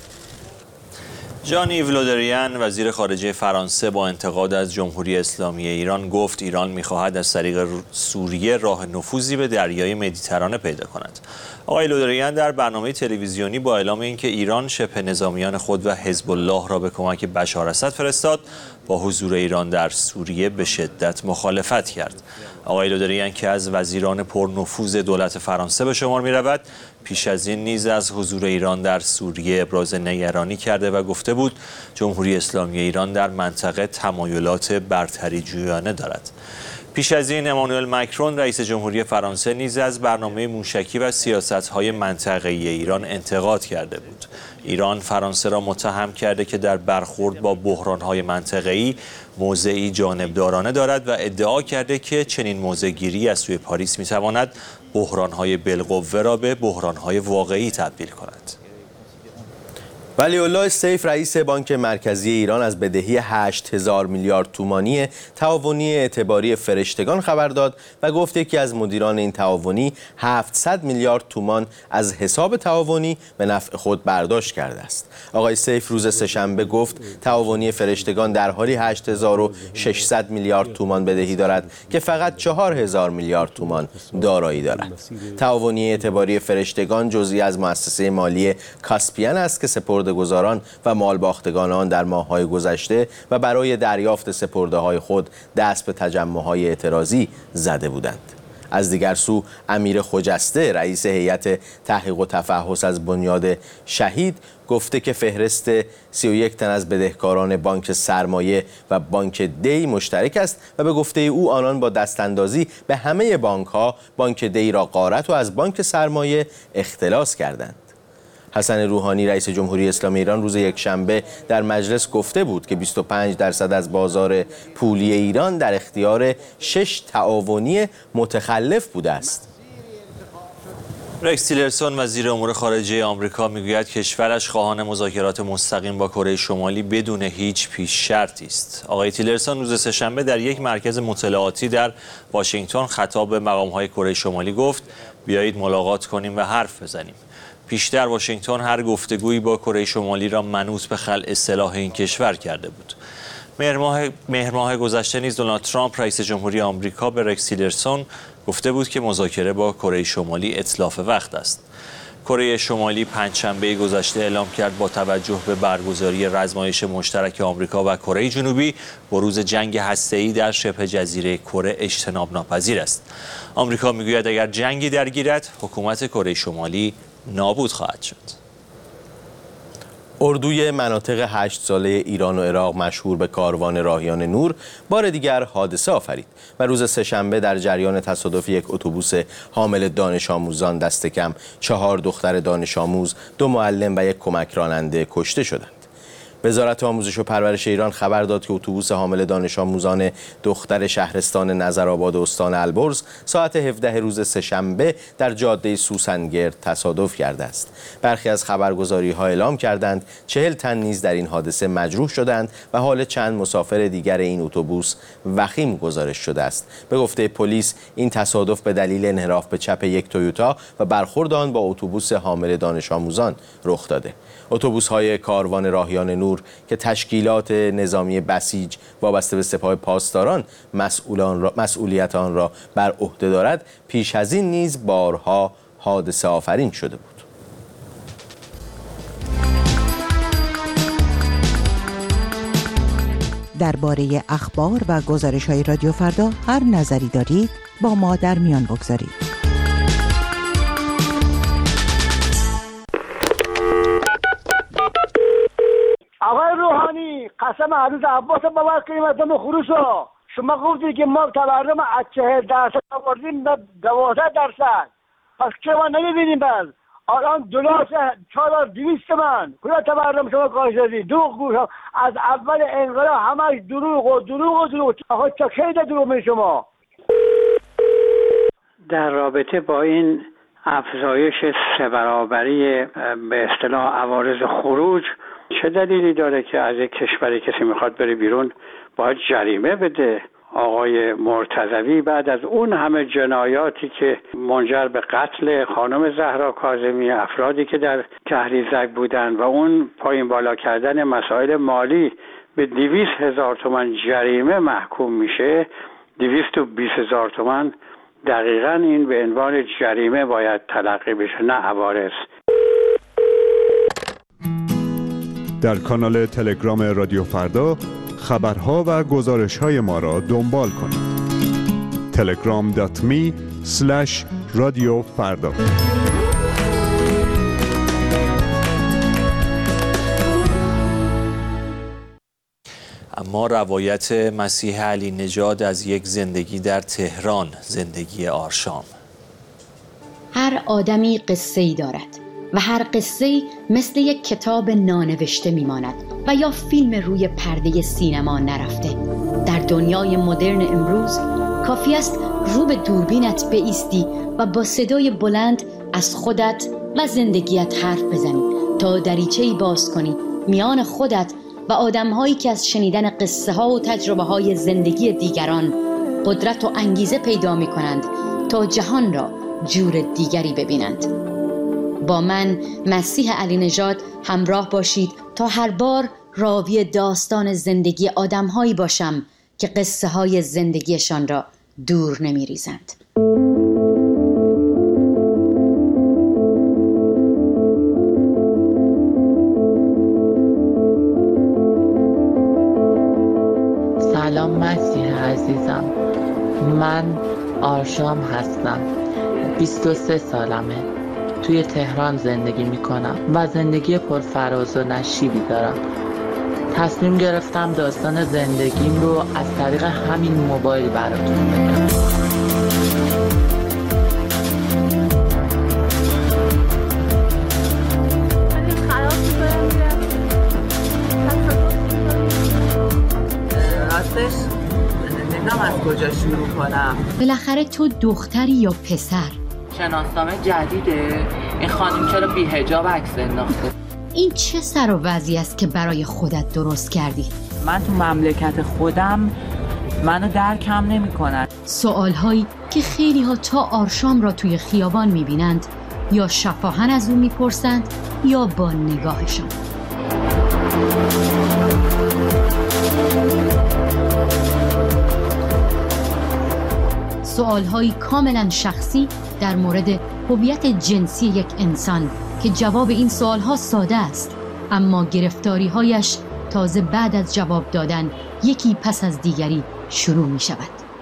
ژان ایو لودریان وزیر خارجه فرانسه با انتقاد از جمهوری اسلامی ایران گفت ایران می‌خواهد از طریق سوریه راه نفوذی به دریای مدیترانه پیدا کند. آقای لودریان در برنامه تلویزیونی با اعلام اینکه ایران شبه نظامیان خود و حزب الله را به کمک بشار اسد فرستاد، با حضور ایران در سوریه به شدت مخالفت کرد. آقای لودریان که از وزیران پرنفوذ دولت فرانسه به شمار می‌رود، پیش از این نیز از حضور ایران در سوریه ابراز نگرانی کرده و گفته بود جمهوری اسلامی ایران در منطقه تمایلات برتری جویانه دارد. پیش از این امانوئل مکرون رئیس جمهوری فرانسه نیز از برنامه موشکی و سیاست‌های منطقه‌ای ایران انتقاد کرده بود. ایران فرانسه را متهم کرده که در برخورد با بحران‌های منطقه‌ای موضعی جانبدارانه دارد و ادعا کرده که چنین موضع‌گیری از سوی پاریس می‌تواند بحران‌های بالقوه را به بحران‌های واقعی تبدیل کند. ولی‌الله سیف رئیس بانک مرکزی ایران از بدهی هشت هزار میلیارد تومانی تعاونی اعتباری فرشتگان خبر داد و گفت یکی از مدیران این تعاونی هفتصد میلیارد تومان از حساب تعاونی به نفع خود برداشت کرده است. آقای سیف روز سه‌شنبه گفت تعاونی فرشتگان در حالی هشت هزار و ششصد میلیارد تومان بدهی دارد که فقط چهار هزار میلیارد تومان دارایی دارد. تعاونی اعتباری فرشتگان جزئی از مؤسسه مالی کاسپیان است که سپرد گزاران و مالباختگان آن در ماه‌های گذشته و برای دریافت سپرده‌های خود دست به تجمع‌های اعتراضی زده بودند. از دیگر سو امیر خجسته رئیس هیئت تحقیق و تفحص از بنیاد شهید گفته که فهرست سی و یک تن از بدهکاران بانک سرمایه و بانک دی مشترک است و به گفته او آنان با دستاندازی به همه بانک‌ها بانک دی را غارت و از بانک سرمایه اختلاس کردند. حسن روحانی رئیس جمهوری اسلامی ایران روز یکشنبه در مجلس گفته بود که بیست و پنج درصد از بازار پولی ایران در اختیار شش تعاونی متخلف بوده است. رکس تیلرسون وزیر امور خارجه آمریکا میگوید کشورش خواهان مذاکرات مستقیم با کره شمالی بدون هیچ پیش شرطی است. آقای تیلرسون روز سه‌شنبه در یک مرکز مطالعاتی در واشنگتن خطاب به مقام‌های کره شمالی گفت بیایید ملاقات کنیم و حرف بزنیم. پیشتر واشنگتن هر گفتگویی با کره شمالی را منوط به خلع سلاح این کشور کرده بود. مهر ماه مهر ماه گذشته نیز دونالد ترامپ رئیس جمهوری آمریکا به رکس تیلرسون گفته بود که مذاکره با کره شمالی اتلاف وقت است. کره شمالی پنجشنبه گذشته اعلام کرد با توجه به برگزاری رزمایش مشترک آمریکا و کره جنوبی بروز جنگ هسته‌ای در شبه جزیره کره اجتناب ناپذیر است. آمریکا میگوید اگر جنگی درگیرد حکومت کره شمالی نابود خواهد شد. اردوی مناطق هشت ساله ایران و عراق مشهور به کاروان راهیان نور بار دیگر حادثه آفرید و روز سه‌شنبه در جریان تصادف یک اتوبوس حامل دانش آموزان دست کم چهار دختر دانش آموز، دو معلم و یک کمک راننده کشته شدند. وزارت آموزش و پرورش ایران خبر داد که اتوبوس حامل دانش آموزان دختر شهرستان نظرآباد استان البرز ساعت هفده روز سه‌شنبه در جاده سوسنگرد تصادف کرده است. برخی از خبرگزاری‌ها اعلام کردند چهل تن نیز در این حادثه مجروح شدند و حال چند مسافر دیگر این اتوبوس وخیم گزارش شده است. به گفته پلیس این تصادف به دلیل انحراف به چپ یک تویوتا و برخورد آن با اتوبوس حامل دانش آموزان رخ داده. اتوبوس‌های کاروان راهیان نور که تشکیلات نظامی بسیج وابسته به سپاه پاسداران مسئولان را مسئولیت آن را بر عهده دارد، پیش از این نیز بارها حادثه آفرین شده بود. درباره اخبار و گزارش‌های رادیو فردا هر نظری دارید با ما در میان بگذارید. آقای روحانی قسم عروض عباس بابا قیمتم خروشو شما گفتی که ما تورم از چهل درصد آوردیم به دوازده درصد، پس که ما نمیبینیم باز الان دلار چهار هزار و دویست من کجا تورم شما کاهش دادی؟ دروغ گوش از اول انقلاب همش دروغ و دروغ و دروغ. آقا چه خیلی دروغ می شما در رابطه با این افزایش سه برابری به اصطلاح عوارض خروج چه دلیلی داره که از یک کشوری کسی میخواد بره بیرون باید جریمه بده؟ آقای مرتضوی بعد از اون همه جنایاتی که منجر به قتل خانم زهرا کاظمی، افرادی که در کهریزک بودن و اون پایین بالا کردن مسائل مالی به دویست هزار تومان جریمه محکوم میشه، دویست و بیست هزار تومان دقیقاً این به عنوان جریمه باید تلقی بشه، نه عوارض. در کانال تلگرام رادیو فردا خبرها و گزارش‌های ما را دنبال کنید. تلگرام دات می اسلش رادیو فردا. اما روایت مسیح علی نژاد از یک زندگی در تهران، زندگی آرشام. هر آدمی قصه‌ای دارد و هر قصه‌ای مثل یک کتاب نانوشته میماند و یا فیلم روی پرده سینما نرفته. در دنیای مدرن امروز کافی است رو به دوربینت بایستی و با صدای بلند از خودت و زندگیت حرف بزنی تا دریچه‌ای باز کنی میان خودت و آدم‌هایی که از شنیدن قصه‌ها و تجربه‌های زندگی دیگران قدرت و انگیزه پیدا می‌کنند تا جهان را جور دیگری ببینند. با من مسیح علی نژاد همراه باشید تا هر بار راوی داستان زندگی آدم‌هایی باشم که قصه‌های زندگیشان را دور نمی‌ریزند. سلام مسیح عزیزم، من آرشام هستم، بیست و سه سالمه، توی تهران زندگی میکنم و زندگی پرفراز و نشیبی دارم. تصمیم گرفتم داستان زندگیم رو از طریق همین موبایل براتون بگم. راستش نمیدونم از کجا شروع کنم. بالاخره تو دختری یا پسر؟ شناسنامه جدیده؟ این خانم چرا بی حجاب عکس انداخته؟ این چه سر و وضعی است که برای خودت درست کردی؟ من تو مملکت خودم منو درکم نمی کنن. سوال هایی که خیلی ها تا آرشام را توی خیابان می بینند یا شفاهن از اون می پرسند یا با نگاهشان. سوال‌های کاملا شخصی در مورد هویت جنسی یک انسان که جواب این سوال‌ها ساده است، اما گرفتاری‌هایش تازه بعد از جواب دادن یکی پس از دیگری شروع می‌شود.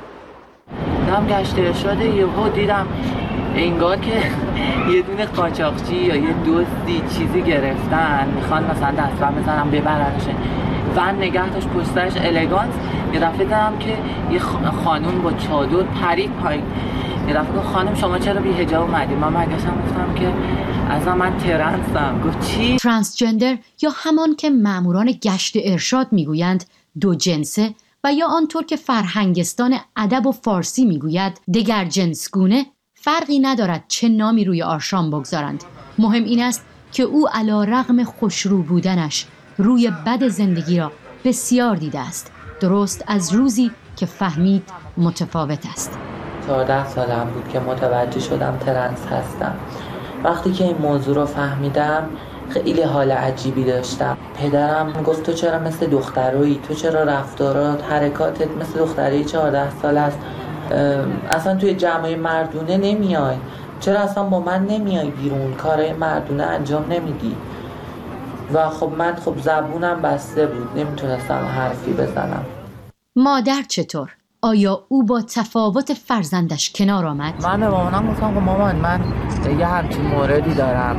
دم گشت ارشاد یهو دیدم انگار که یه دونه قاچاقچی یا یه دزدی چیزی گرفتن، میخوان مثلا دستم بزنم ببرنش، ون نگه داشت پشتش الگانت. یه دفعه دیدم که یه خانوم با چادر پرید پایین. یه دفعه گفت خانم شما چرا بی حجاب اومدید؟ من برگشتم گفتم که اصلا من ترنسم. گفت چی؟ ترانسجندر یا همان که ماموران گشت ارشاد میگویند دو جنسه و یا آنطور که فرهنگستان ادب و فارسی میگوید دگر جنسگونه، فرقی ندارد چه نامی روی آرشام بگذارند. مهم این است که او علی رغم خوشرو بودنش روی بد زندگی را بسیار دیده است، درست از روزی که فهمید متفاوت است. چهارده سالم بود که متوجه شدم ترنس هستم. وقتی که این موضوع رو فهمیدم خیلی حال عجیبی داشتم. پدرم گفت تو چرا مثل دخترایی، تو چرا رفتارات حرکاتت مثل دختری چهارده سال است، اصلا توی جمعه مردونه نمیای، چرا اصلا با من نمیای بیرون، کارهای مردونه انجام نمیدی. و خب من خب زبونم بسته بود، نمیتونستم حرفی بزنم. مادر چطور؟ آیا او با تفاوت فرزندش کنار آمد؟ من به مامانم گفتم که مامان من یه همچین موردی دارم،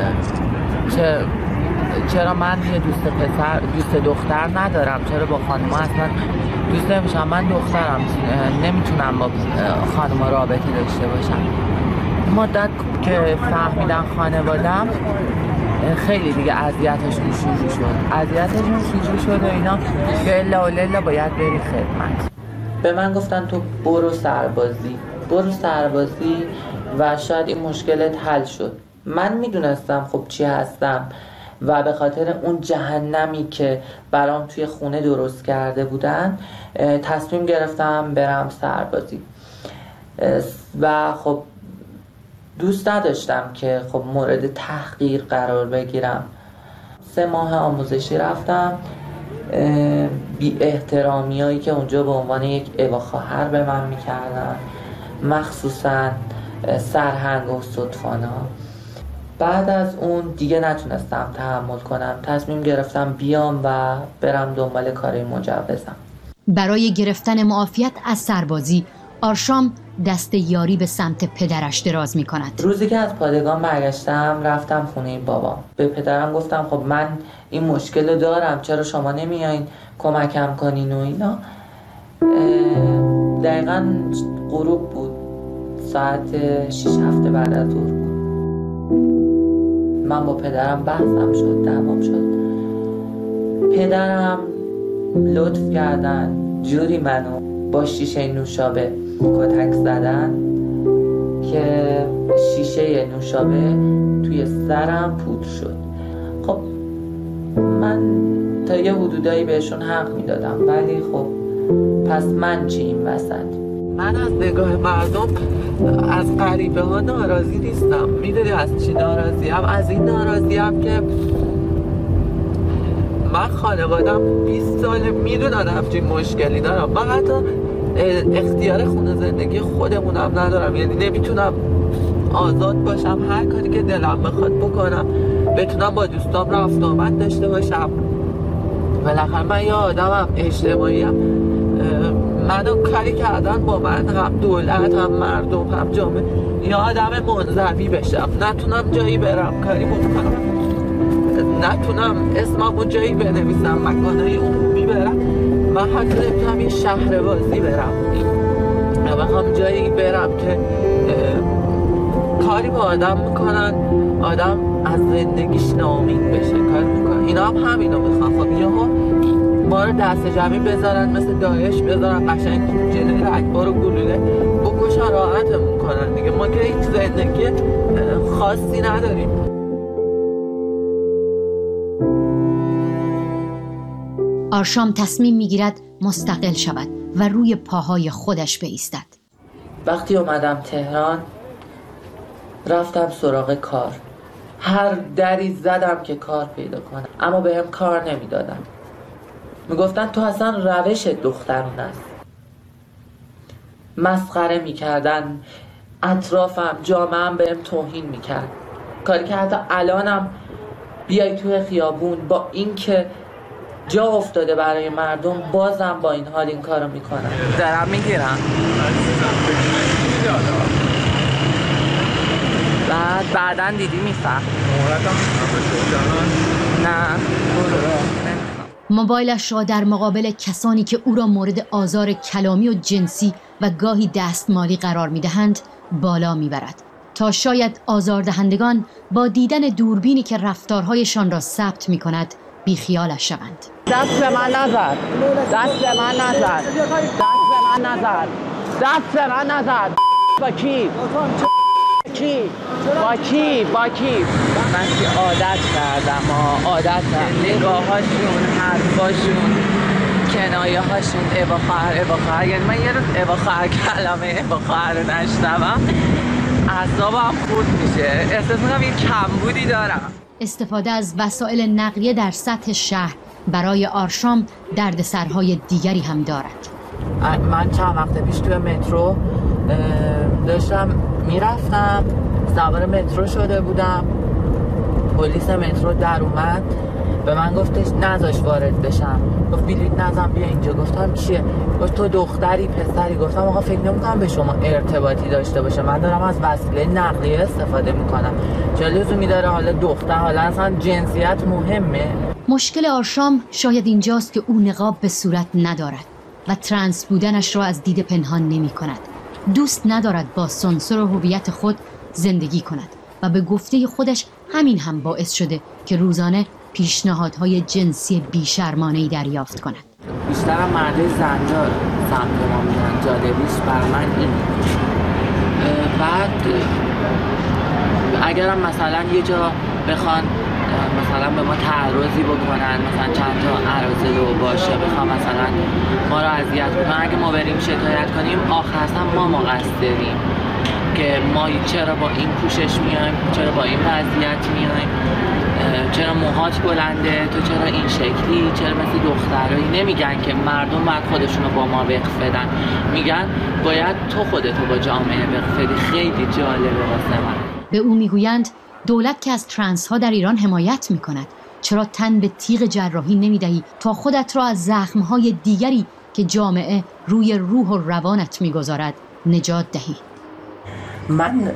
چه چرا من یه دوست پسر دوست دختر ندارم، چرا با خانم‌ها اصلا دوست نمیشم، من دخترم نمیتونم با خانم‌ها رابطه داشته باشم. مدت که فهمیدم خانوادم خیلی دیگه اذیتشون شروع شد اذیتشون شروع شد و اینا که الا و للا باید بری خدمت. به من گفتن تو برو سربازی برو سربازی و شاید این مشکلت حل شد. من میدونستم خب چی هستم و به خاطر اون جهنمی که برام توی خونه درست کرده بودن تصمیم گرفتم برم سربازی و خب دوست نداشتم که خب مورد تحقیر قرار بگیرم. سه ماه آموزشی رفتم. بی احترامی هایی که اونجا به عنوان یک اوا خواهر به من میکردن، مخصوصا سرهنگ و صدفانه ها. بعد از اون دیگه نتونستم تحمل کنم، تصمیم گرفتم بیام و برم دنبال کار مجوزم. برای گرفتن معافیت از سربازی آرشام دست یاری به سمت پدرش دراز می کند. روزی که از پادگان برگشتم رفتم خونه بابام. به پدرم گفتم خب من این مشکل رو دارم، چرا شما نمیایین کمکم کنین و اینا. دقیقاً غروب بود، ساعت شش هفته بعد از ظهر بود. من با پدرم بحثم شد، دعوام شد. پدرم لطف کردن جوری منو با شیشه نوشابه کتک زدن که شیشه نوشابه توی سرم پودر شد. خب من تا یه حدودایی بهشون حق میدادم، ولی خب پس من چی این وسط؟ من از نگاه مردم از غریبه ها ناراضی نیستم. میدونی از چی ناراضی هم؟ از این ناراضی هم که من خانوادم بیست ساله میدونن همچین مشکلی دارم. من حتی اختیار خونه زندگی خودمونم ندارم، یعنی نمیتونم آزاد باشم، هر کاری که دلم بخواد بکنم، بتونم با دوستام رفت آمد داشته باشم. بالاخره من یه آدمم اجتماعیم، منو کاری کردن با من، هم دولت هم مردم هم جامعه، یه آدم منزوی بشم، نتونم جایی برم کاری بکنم، نتونم اسممو جایی بنویسم، مکانهای عمومی برم. من حتی نمیتونم یه شهر بازی برم، بخوام جایی برم که کاری با آدم میکنن آدم از زندگیش ناامید بشه، کاری میکنن. اینا هم همینو میخوان. خب یهو ما رو دست جمعی بذارن مثل داعش، بذارن قشنگ جلوی رگبار و گلوله بکشن، راحتمون کنن دیگه. ما که هیچ زندگی خاصی نداریم. آرشام تصمیم میگیرد مستقل شود و روی پاهای خودش بایستد. وقتی اومدم تهران رفتم سراغ کار، هر دری زدم که کار پیدا کنم، اما بهم کار نمیدادن. میگفتن تو اصلا روش دخترون است. مسخره میکردن، اطرافم جامعهم بهم توهین میکرد. کاری که حتی الانم بیای توی خیابون با این که جا افتاده برای مردم بازم با این حال این کارو میکنن. دارم میگیرم بعد بعدن دیدی میفهم. نه موبایلش را در مقابل کسانی که او را مورد آزار کلامی و جنسی و گاهی دستمالی قرار میدهند بالا میبرد تا شاید آزاردهندگان با دیدن دوربینی که رفتارهایشان را ثبت میکند بیخیالش شوند. دست به من نزد، دست به من نزد، دست به من نزد، دست به من نزد. با کی؟ کی؟ با کی؟ با کی؟ من که عادت کردم ها، عادت کردم. نگاهاشون، حرفاشون، کنایه هاشون، ایوا خواهر، ایوا خواهر. یعنی من یه روز ایوا خواهر کلمه ایوا خواهر رو نشنوم اعصابم خورد میشه، احساس میکنم یه کمبودی دارم. استفاده از وسایل نقلیه در سطح شهر برای آرشام دردسرهای دیگری هم دارد. من چند وقت پیش توی مترو داشتم میرفتم، سوار مترو شده بودم، پلیس مترو در اومد به من گفتش نذاش وارد بشم، گفت بلیط نزن بیا اینجا. گفتم چیه؟ گفت تو دختری پسری؟ گفتم آقا فکر نمی‌کنم به شما ارتباطی داشته باشه، من دارم از وسیله نقلیه استفاده میکنم، چه لزومی داره حالا دختر، حالا اصلا جنسیت مهمه؟ مشکل آرشام شاید اینجاست که او نقاب به صورت ندارد و ترنس بودنش را از دید پنهان نمی کند. دوست ندارد با سانسور هویت خود زندگی کند و به گفته خودش همین هم باعث شده که روزانه پیشنهادهای جنسی بیشرمانه‌ای دریافت کند. بیشتر هم مرده زنجار سمت ما میرن، جالبیش بر من این. بعد اگرم مثلا یه جا بخوان مثلا به ما تعرضی بکنن، مثلا چند تا عرضه رو باشه بخوام مثلا ما رو اذیت بکنن، اگه ما بریم شکایت کنیم آخرش ما مقصریم که ما چرا با این پوشش میایم، چرا با این وضعیت میایم، چرا موهات بلنده، تو چرا این شکلی، چرا مثل دخترایی. نمیگن که مردم باید خودشونو با ما وقف بدن، میگن باید تو خودتو با جامعه وقف بدی. خیلی جالبه واسه من. به او میگویند دولت که از ترنس ها در ایران حمایت میکند، چرا تن به تیغ جراحی نمیدهی تا خودت را از زخم های دیگری که جامعه روی روح و روانت میگذارد نجات دهی؟ من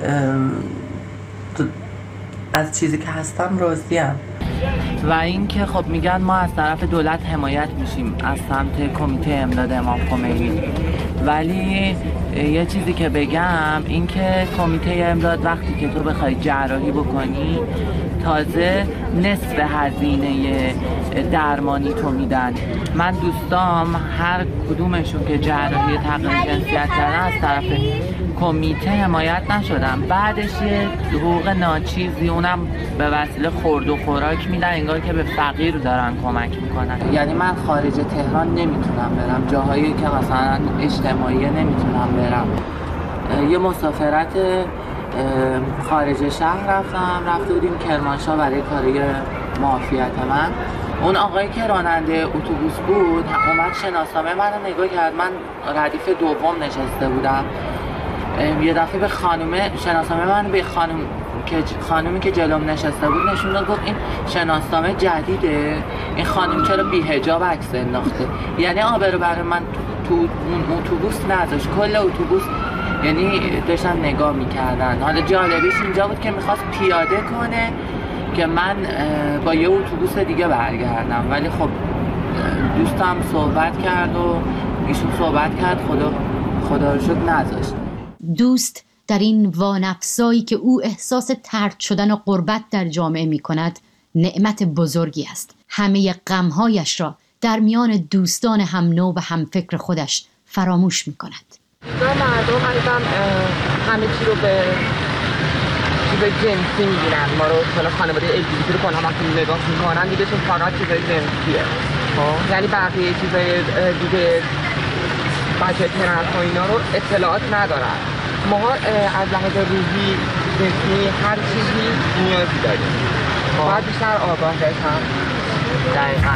از چیزی که هستم راضیم و اینکه خب میگن ما از طرف دولت حمایت میشیم از سمت کمیته امداد امام خمینی، ولی یه چیزی که بگم این که کمیته امداد وقتی که تو بخوای جراحی بکنی تازه نصف هزینه درمانی تو میدن. من دوستام هر کدومشون که جراحی تغییر جنسیت کردن از طرف کمیته حمایت نشدم، بعدش یه حقوق ناچیزی اونم به وسیله خورد و خوراک میدن، انگار که به فقیر دارن کمک میکنن. یعنی من خارج تهران نمیتونم برم، جاهایی که مثلا اجتماعی نمیتونم برم. یه مسافرت خارج شهر رفتم، رفته بودیم کرمانشاه برای کاری معافیت من. اون آقایی که راننده اتوبوس بود اومد شناسنامه منو نگاه کرد، من ردیف دوم نشسته بودم. یه دفعه به خانومه شناسنامه من به خانم که خانومی که جلوم نشسته بود نشون داد، گفت این شناسنامه جدیده، این خانم چرا بی حجاب عکس انداخته؟ یعنی آبرو برای من تو اون اتوبوس نذاشت، کل اتوبوس یعنی داشتن نگاه میکردن. حالا جالبیش اینجا بود که میخواست پیاده کنه که من با یه اتوبوس دیگه برگردم، ولی خب دوستم صحبت کرد و ایشون صحبت کرد، خدا خدا رو شکر نذاشت. دوست در این وانفسایی که او احساس طرد شدن و غربت در جامعه می کند نعمت بزرگی است. همه غمهایش را در میان دوستان هم نوع و هم فکر خودش فراموش می کند. مردم عزیزم همه چی رو به چیزای جنسی میگیرن، ما رو حالا خانواده ال جی بی تی رو کنها وقتی نگاه میکنن دیگه چون فقط چیزای جنسیه، یعنی بقیه چیزای دیگه بچه ترنس و اینا رو اطلاعات ندارن. ما از لحاظ روحی جنسی هر چیزی نیازی داریم، باید بیشتر آگاه بشم. دقیقا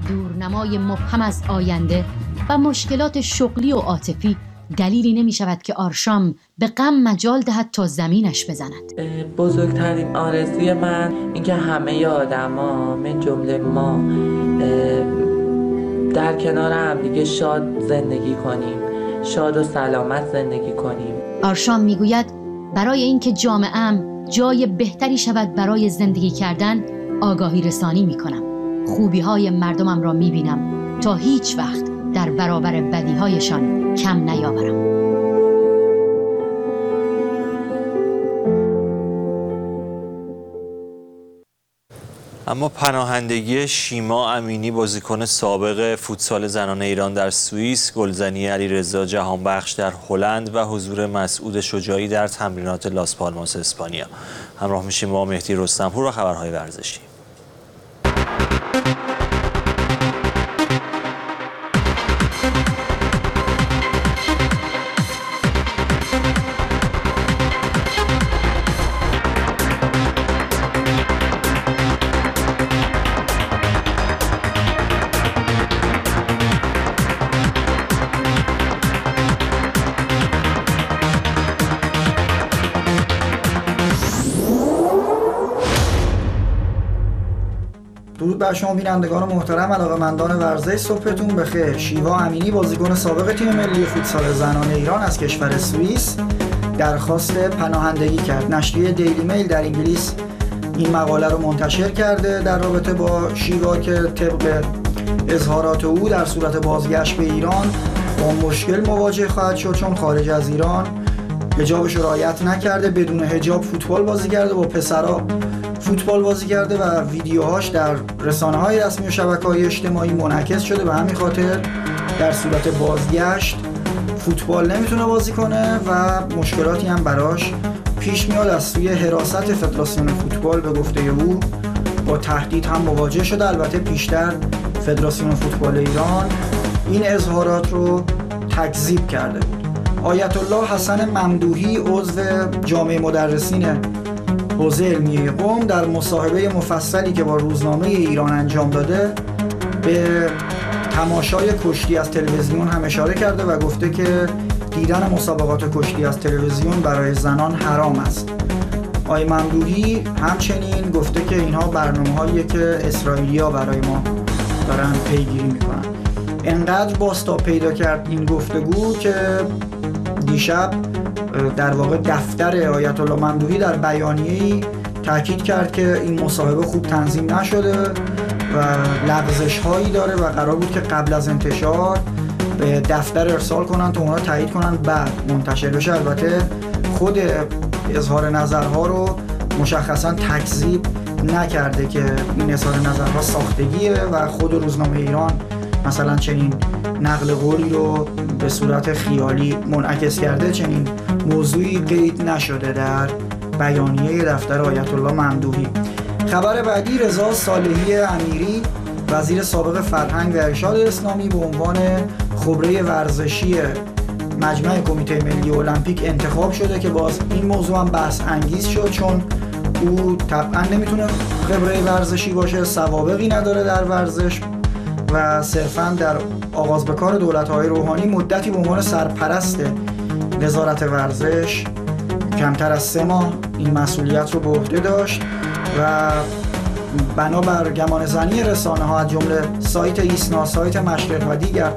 دورنمای مبهم از آینده و مشکلات شغلی و عاطفی دلیلی نمی شود که آرشام به غم مجال دهد تا زمینش بزند. بزرگترین آرزوی من اینکه همه آدما من جمله ما در کنار هم دیگه شاد زندگی کنیم، شاد و سلامت زندگی کنیم. آرشام میگوید برای اینکه جامعه‌ام جای بهتری شود برای زندگی کردن آگاهی رسانی میکنم. خوبی های مردمم را میبینم تا هیچ وقت در برابر بدی هایشان کم نیاورم. اما پناهندگی شیما امینی بازیکن سابق فوتسال زنان ایران در سوئیس، گلزنی علیرضا جهانبخش در هلند و حضور مسعود شجاعی در تمرینات لاس پالماس اسپانیا. همراه میشیم با مهدی رستمپور و خبرهای ورزشی. درود بر شما بینندگان محترم، علاقه‌مندان ورزش، صبحتون بخیر. شیوا امینی بازیکن سابق تیم ملی فوتسال زنان ایران از کشور سوئیس درخواست پناهندگی کرد. نشریه دیلی میل در انگلیس این مقاله رو منتشر کرده در رابطه با شیوا که طبق اظهارات او در صورت بازگشت به ایران با مشکل مواجه خواهد شد، چون خارج از ایران حجابش رو رعایت نکرده، بدون حجاب فوتبال بازی کرده، با پسرا فوتبال بازی کرده و ویدیوهاش در رسانه‌های رسمی و شبکه‌های اجتماعی منعکس شده. به همین خاطر در صورت بازگشت فوتبال نمیتونه بازی کنه و مشکلاتی هم براش پیش میاد. از سوی حراست فدراسیون فوتبال به گفته او با تهدید هم مواجه شده. البته پیشتر فدراسیون فوتبال ایران این اظهارات رو تکذیب کرده بود. آیت الله حسن ممدوحی عضو جامعه مدرسین حوزه علمیه قم در مصاحبه مفصلی که با روزنامه ایران انجام داده به تماشای کشتی از تلویزیون هم اشاره کرده و گفته که دیدن مسابقات کشتی از تلویزیون برای زنان حرام است. آقای ممدوحی همچنین گفته که اینها برنامه‌هاییه که اسرائیلی‌ها برای ما دارن پیگیری میکنن. انقدر بازتاب پیدا کرد این گفتگو که دیشب در واقع دفتر آیت الله ممدوحی در بیانیه‌ای تاکید کرد که این مصاحبه خوب تنظیم نشده و لغزش هایی داره و قرار بود که قبل از انتشار به دفتر ارسال کنن تا اونا تایید کنن بعد منتشر بشه. البته خود اظهار نظرها رو مشخصا تکذیب نکرده که این اظهار نظرها ساختگیه و خود روزنامه ایران مثلا چنین نقل قولی رو به صورت خیالی منعکس کرده. چنین موضوعی قید نشده در بیانیه دفتر آیت الله ممدوحی. خبر بعدی، رضا صالحی امیری وزیر سابق فرهنگ و ارشاد اسلامی به عنوان خبره ورزشی مجمع کمیته ملی المپیک انتخاب شده که باز این موضوع هم بحث انگیز شد، چون او طبعا نمیتونه خبره ورزشی باشه، سوابقی نداره در ورزش و صرفاً در آغاز به کار دولت‌های روحانی مدتی به عنوان سرپرست وزارت ورزش کمتر از سه ماه این مسئولیت رو به عهده داشت و بنابر گمانه‌زنی رسانه‌ها از جمله سایت ایسنا، سایت مشرق و دیگر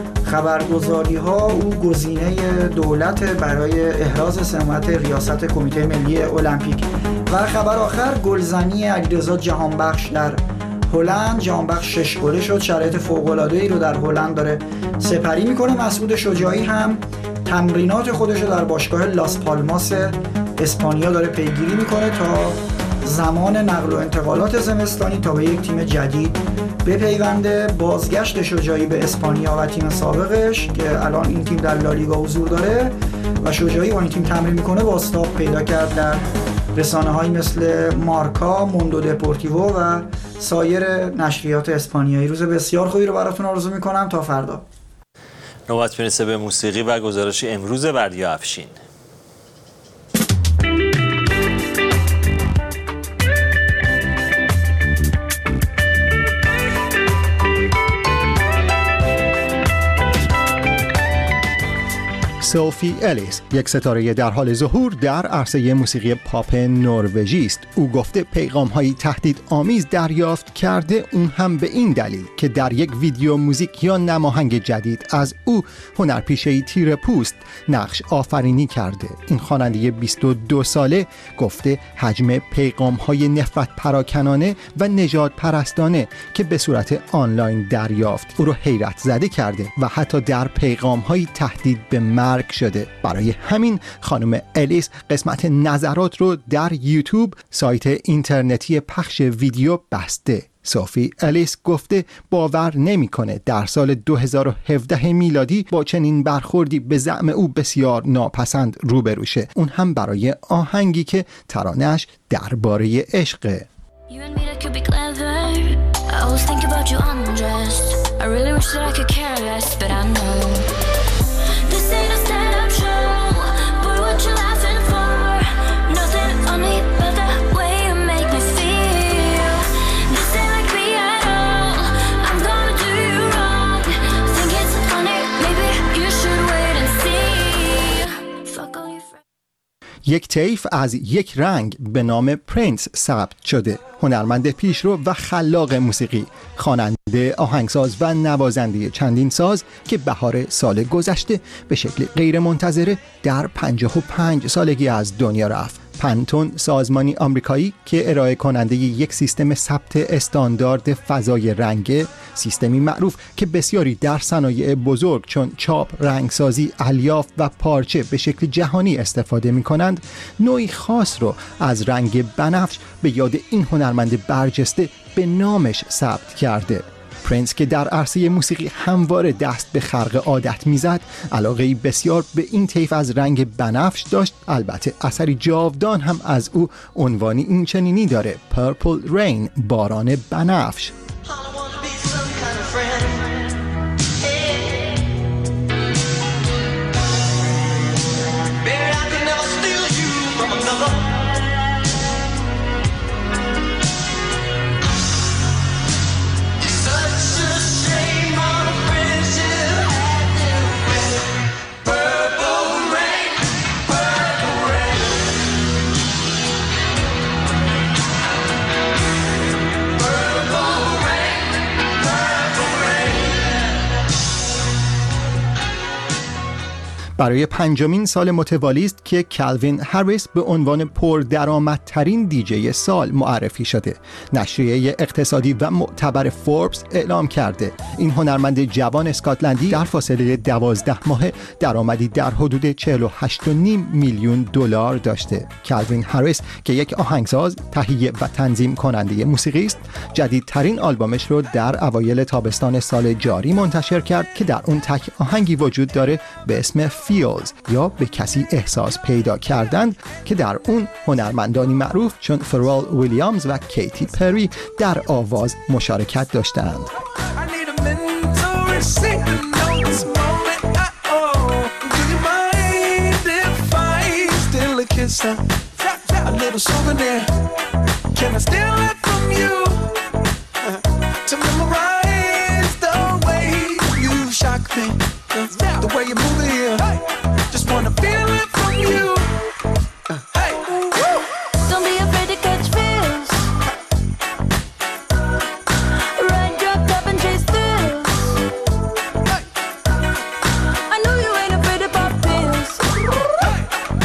خبرگزاری‌ها او گزینه دولت برای احراز سمت ریاست کمیته ملی المپیک. و خبر آخر، گلزنی علیرضا جهانبخش در هلند. جهانبخش شش گله شد، شرایط فوق‌العاده‌ای رو در هلند داره سپری میکنه. مسعود شجاعی هم تمرینات خودش رو در باشگاه لاس پالماس اسپانیا داره پیگیری میکنه تا زمان نقل و انتقالات زمستانی تا به یک تیم جدید بپیونده. بازگشت شجاعی به اسپانیا و تیم سابقش که الان این تیم در لالیگا حضور داره و شجاعی با این تیم تمرین میکنه بازتاب پیدا کرد در رسانه‌هایی مثل مارکا، موندو دپورتیوو و سایر نشریات اسپانیایی. روز بسیار خوبی رو براتون آرزو میکنم. تا فردا. نوبت میرسه به موسیقی و گزارش امروز بردیا افشین. سوفی الیس، یک ستاره در حال ظهور در عرصه موسیقی پاپ نروژی است. او گفته پیغام‌های تهدید آمیز دریافت کرده، اون هم به این دلیل که در یک ویدیو موزیک یا نماهنگ جدید از او هنرپیشه‌ای تیره پوست نقش آفرینی کرده. این خواننده بیست و دو ساله گفته حجم پیغام‌های نفرت پراکنانه و نژاد پرستانه که به صورت آنلاین دریافت او رو حیرت زده کرده و حتی در پیغام‌های تهدید به مرگ شده. برای همین خانم الیس قسمت نظرات رو در یوتیوب، سایت اینترنتی پخش ویدیو، بسته. سوفی الیس گفته باور نمی‌کنه در سال دو هزار و هفده میلادی با چنین برخوردی به زعم او بسیار ناپسند روبرو شه، اون هم برای آهنگی که ترانه‌اش درباره عشقه. یک طیف از یک رنگ به نام پرنس ثبت شده. هنرمند پیشرو و خلاق موسیقی، خواننده، آهنگساز و نوازنده چندین ساز که بهار سال گذشته به شکل غیر منتظره در پنجاه و پنج سالگی از دنیا رفت. پنتون، سازمانی آمریکایی که ارائه کننده یک سیستم ثبت استاندارد فضای رنگ، سیستمی معروف که بسیاری در صنایع بزرگ چون چاپ، رنگسازی، الیاف و پارچه به شکل جهانی استفاده می کنند، نوعی خاص رو از رنگ بنفش به یاد این هنرمند برجسته به نامش ثبت کرده. پرنس که در عرصه موسیقی همواره دست به خرق عادت میزد، علاقه‌ای بسیار به این طیف از رنگ بنفش داشت. البته اثری جاودان هم از او عنوانی این چنینی داره: Purple Rain، باران بنفش. برای پنجمین سال متوالی است که کالوین هریس به عنوان پردرآمدترین دیجی سال معرفی شده. نشریه اقتصادی و معتبر فوربس اعلام کرده این هنرمند جوان اسکاتلندی در فاصله دوازده ماه درآمدی در حدود چهل و هشت و نیم میلیون دلار داشته. کالوین هریس که یک آهنگساز، تهیه و تنظیم کننده موسیقی است، جدیدترین آلبومش رو در اوایل تابستان سال جاری منتشر کرد که در اون تک آهنگی وجود داره به اسم فیلز یا به کسی احساس پیدا کردند که در اون هنرمندانی معروف چون فرال ویلیامز و کیتی پری در آواز مشارکت داشتند. The way you move it here, hey. Just wanna feel it from you. Uh, hey. Woo. Don't be afraid to catch feels. Ride your cup and chase thrills. Hey. I know you ain't afraid to pop pills. Hey.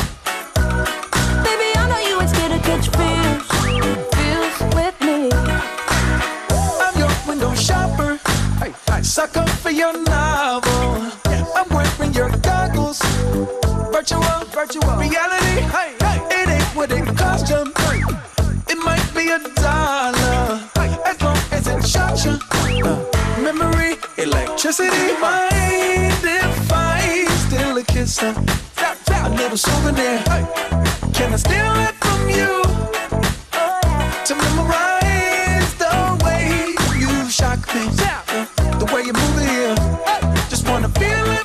Baby, I know you ain't scared to catch feels. Feels with me. I'm your window shopper. Hey, I sucker for your novel. I'm wearing your goggles. Virtual, virtual reality. Hey, hey, it ain't what it cost you. Hey, it might be a dollar, hey, as long as it shocks you. Uh, memory, electricity. Mind if I steal a kiss? Uh, a little souvenir. Hey, can I steal it from you? To memorize the way you shock me, uh, the way you move it here. Just wanna feel it.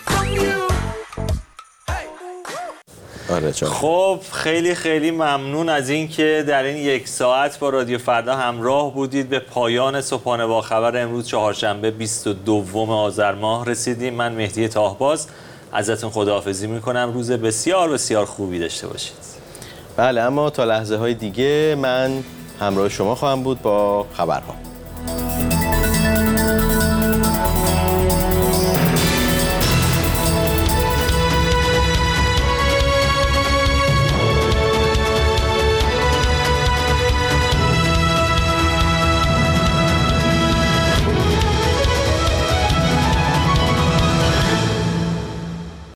خب خیلی خیلی ممنون از این که در این یک ساعت با رادیو فردا همراه بودید. به پایان صبحانه با خبر امروز چهارشنبه بیست و دوم آذر ماه رسیدیم. من مهدی طاهباز ازتون خداحافظی میکنم. روز بسیار بسیار خوبی داشته باشید. بله، اما تا لحظه های دیگه من همراه شما خواهم بود با خبرها.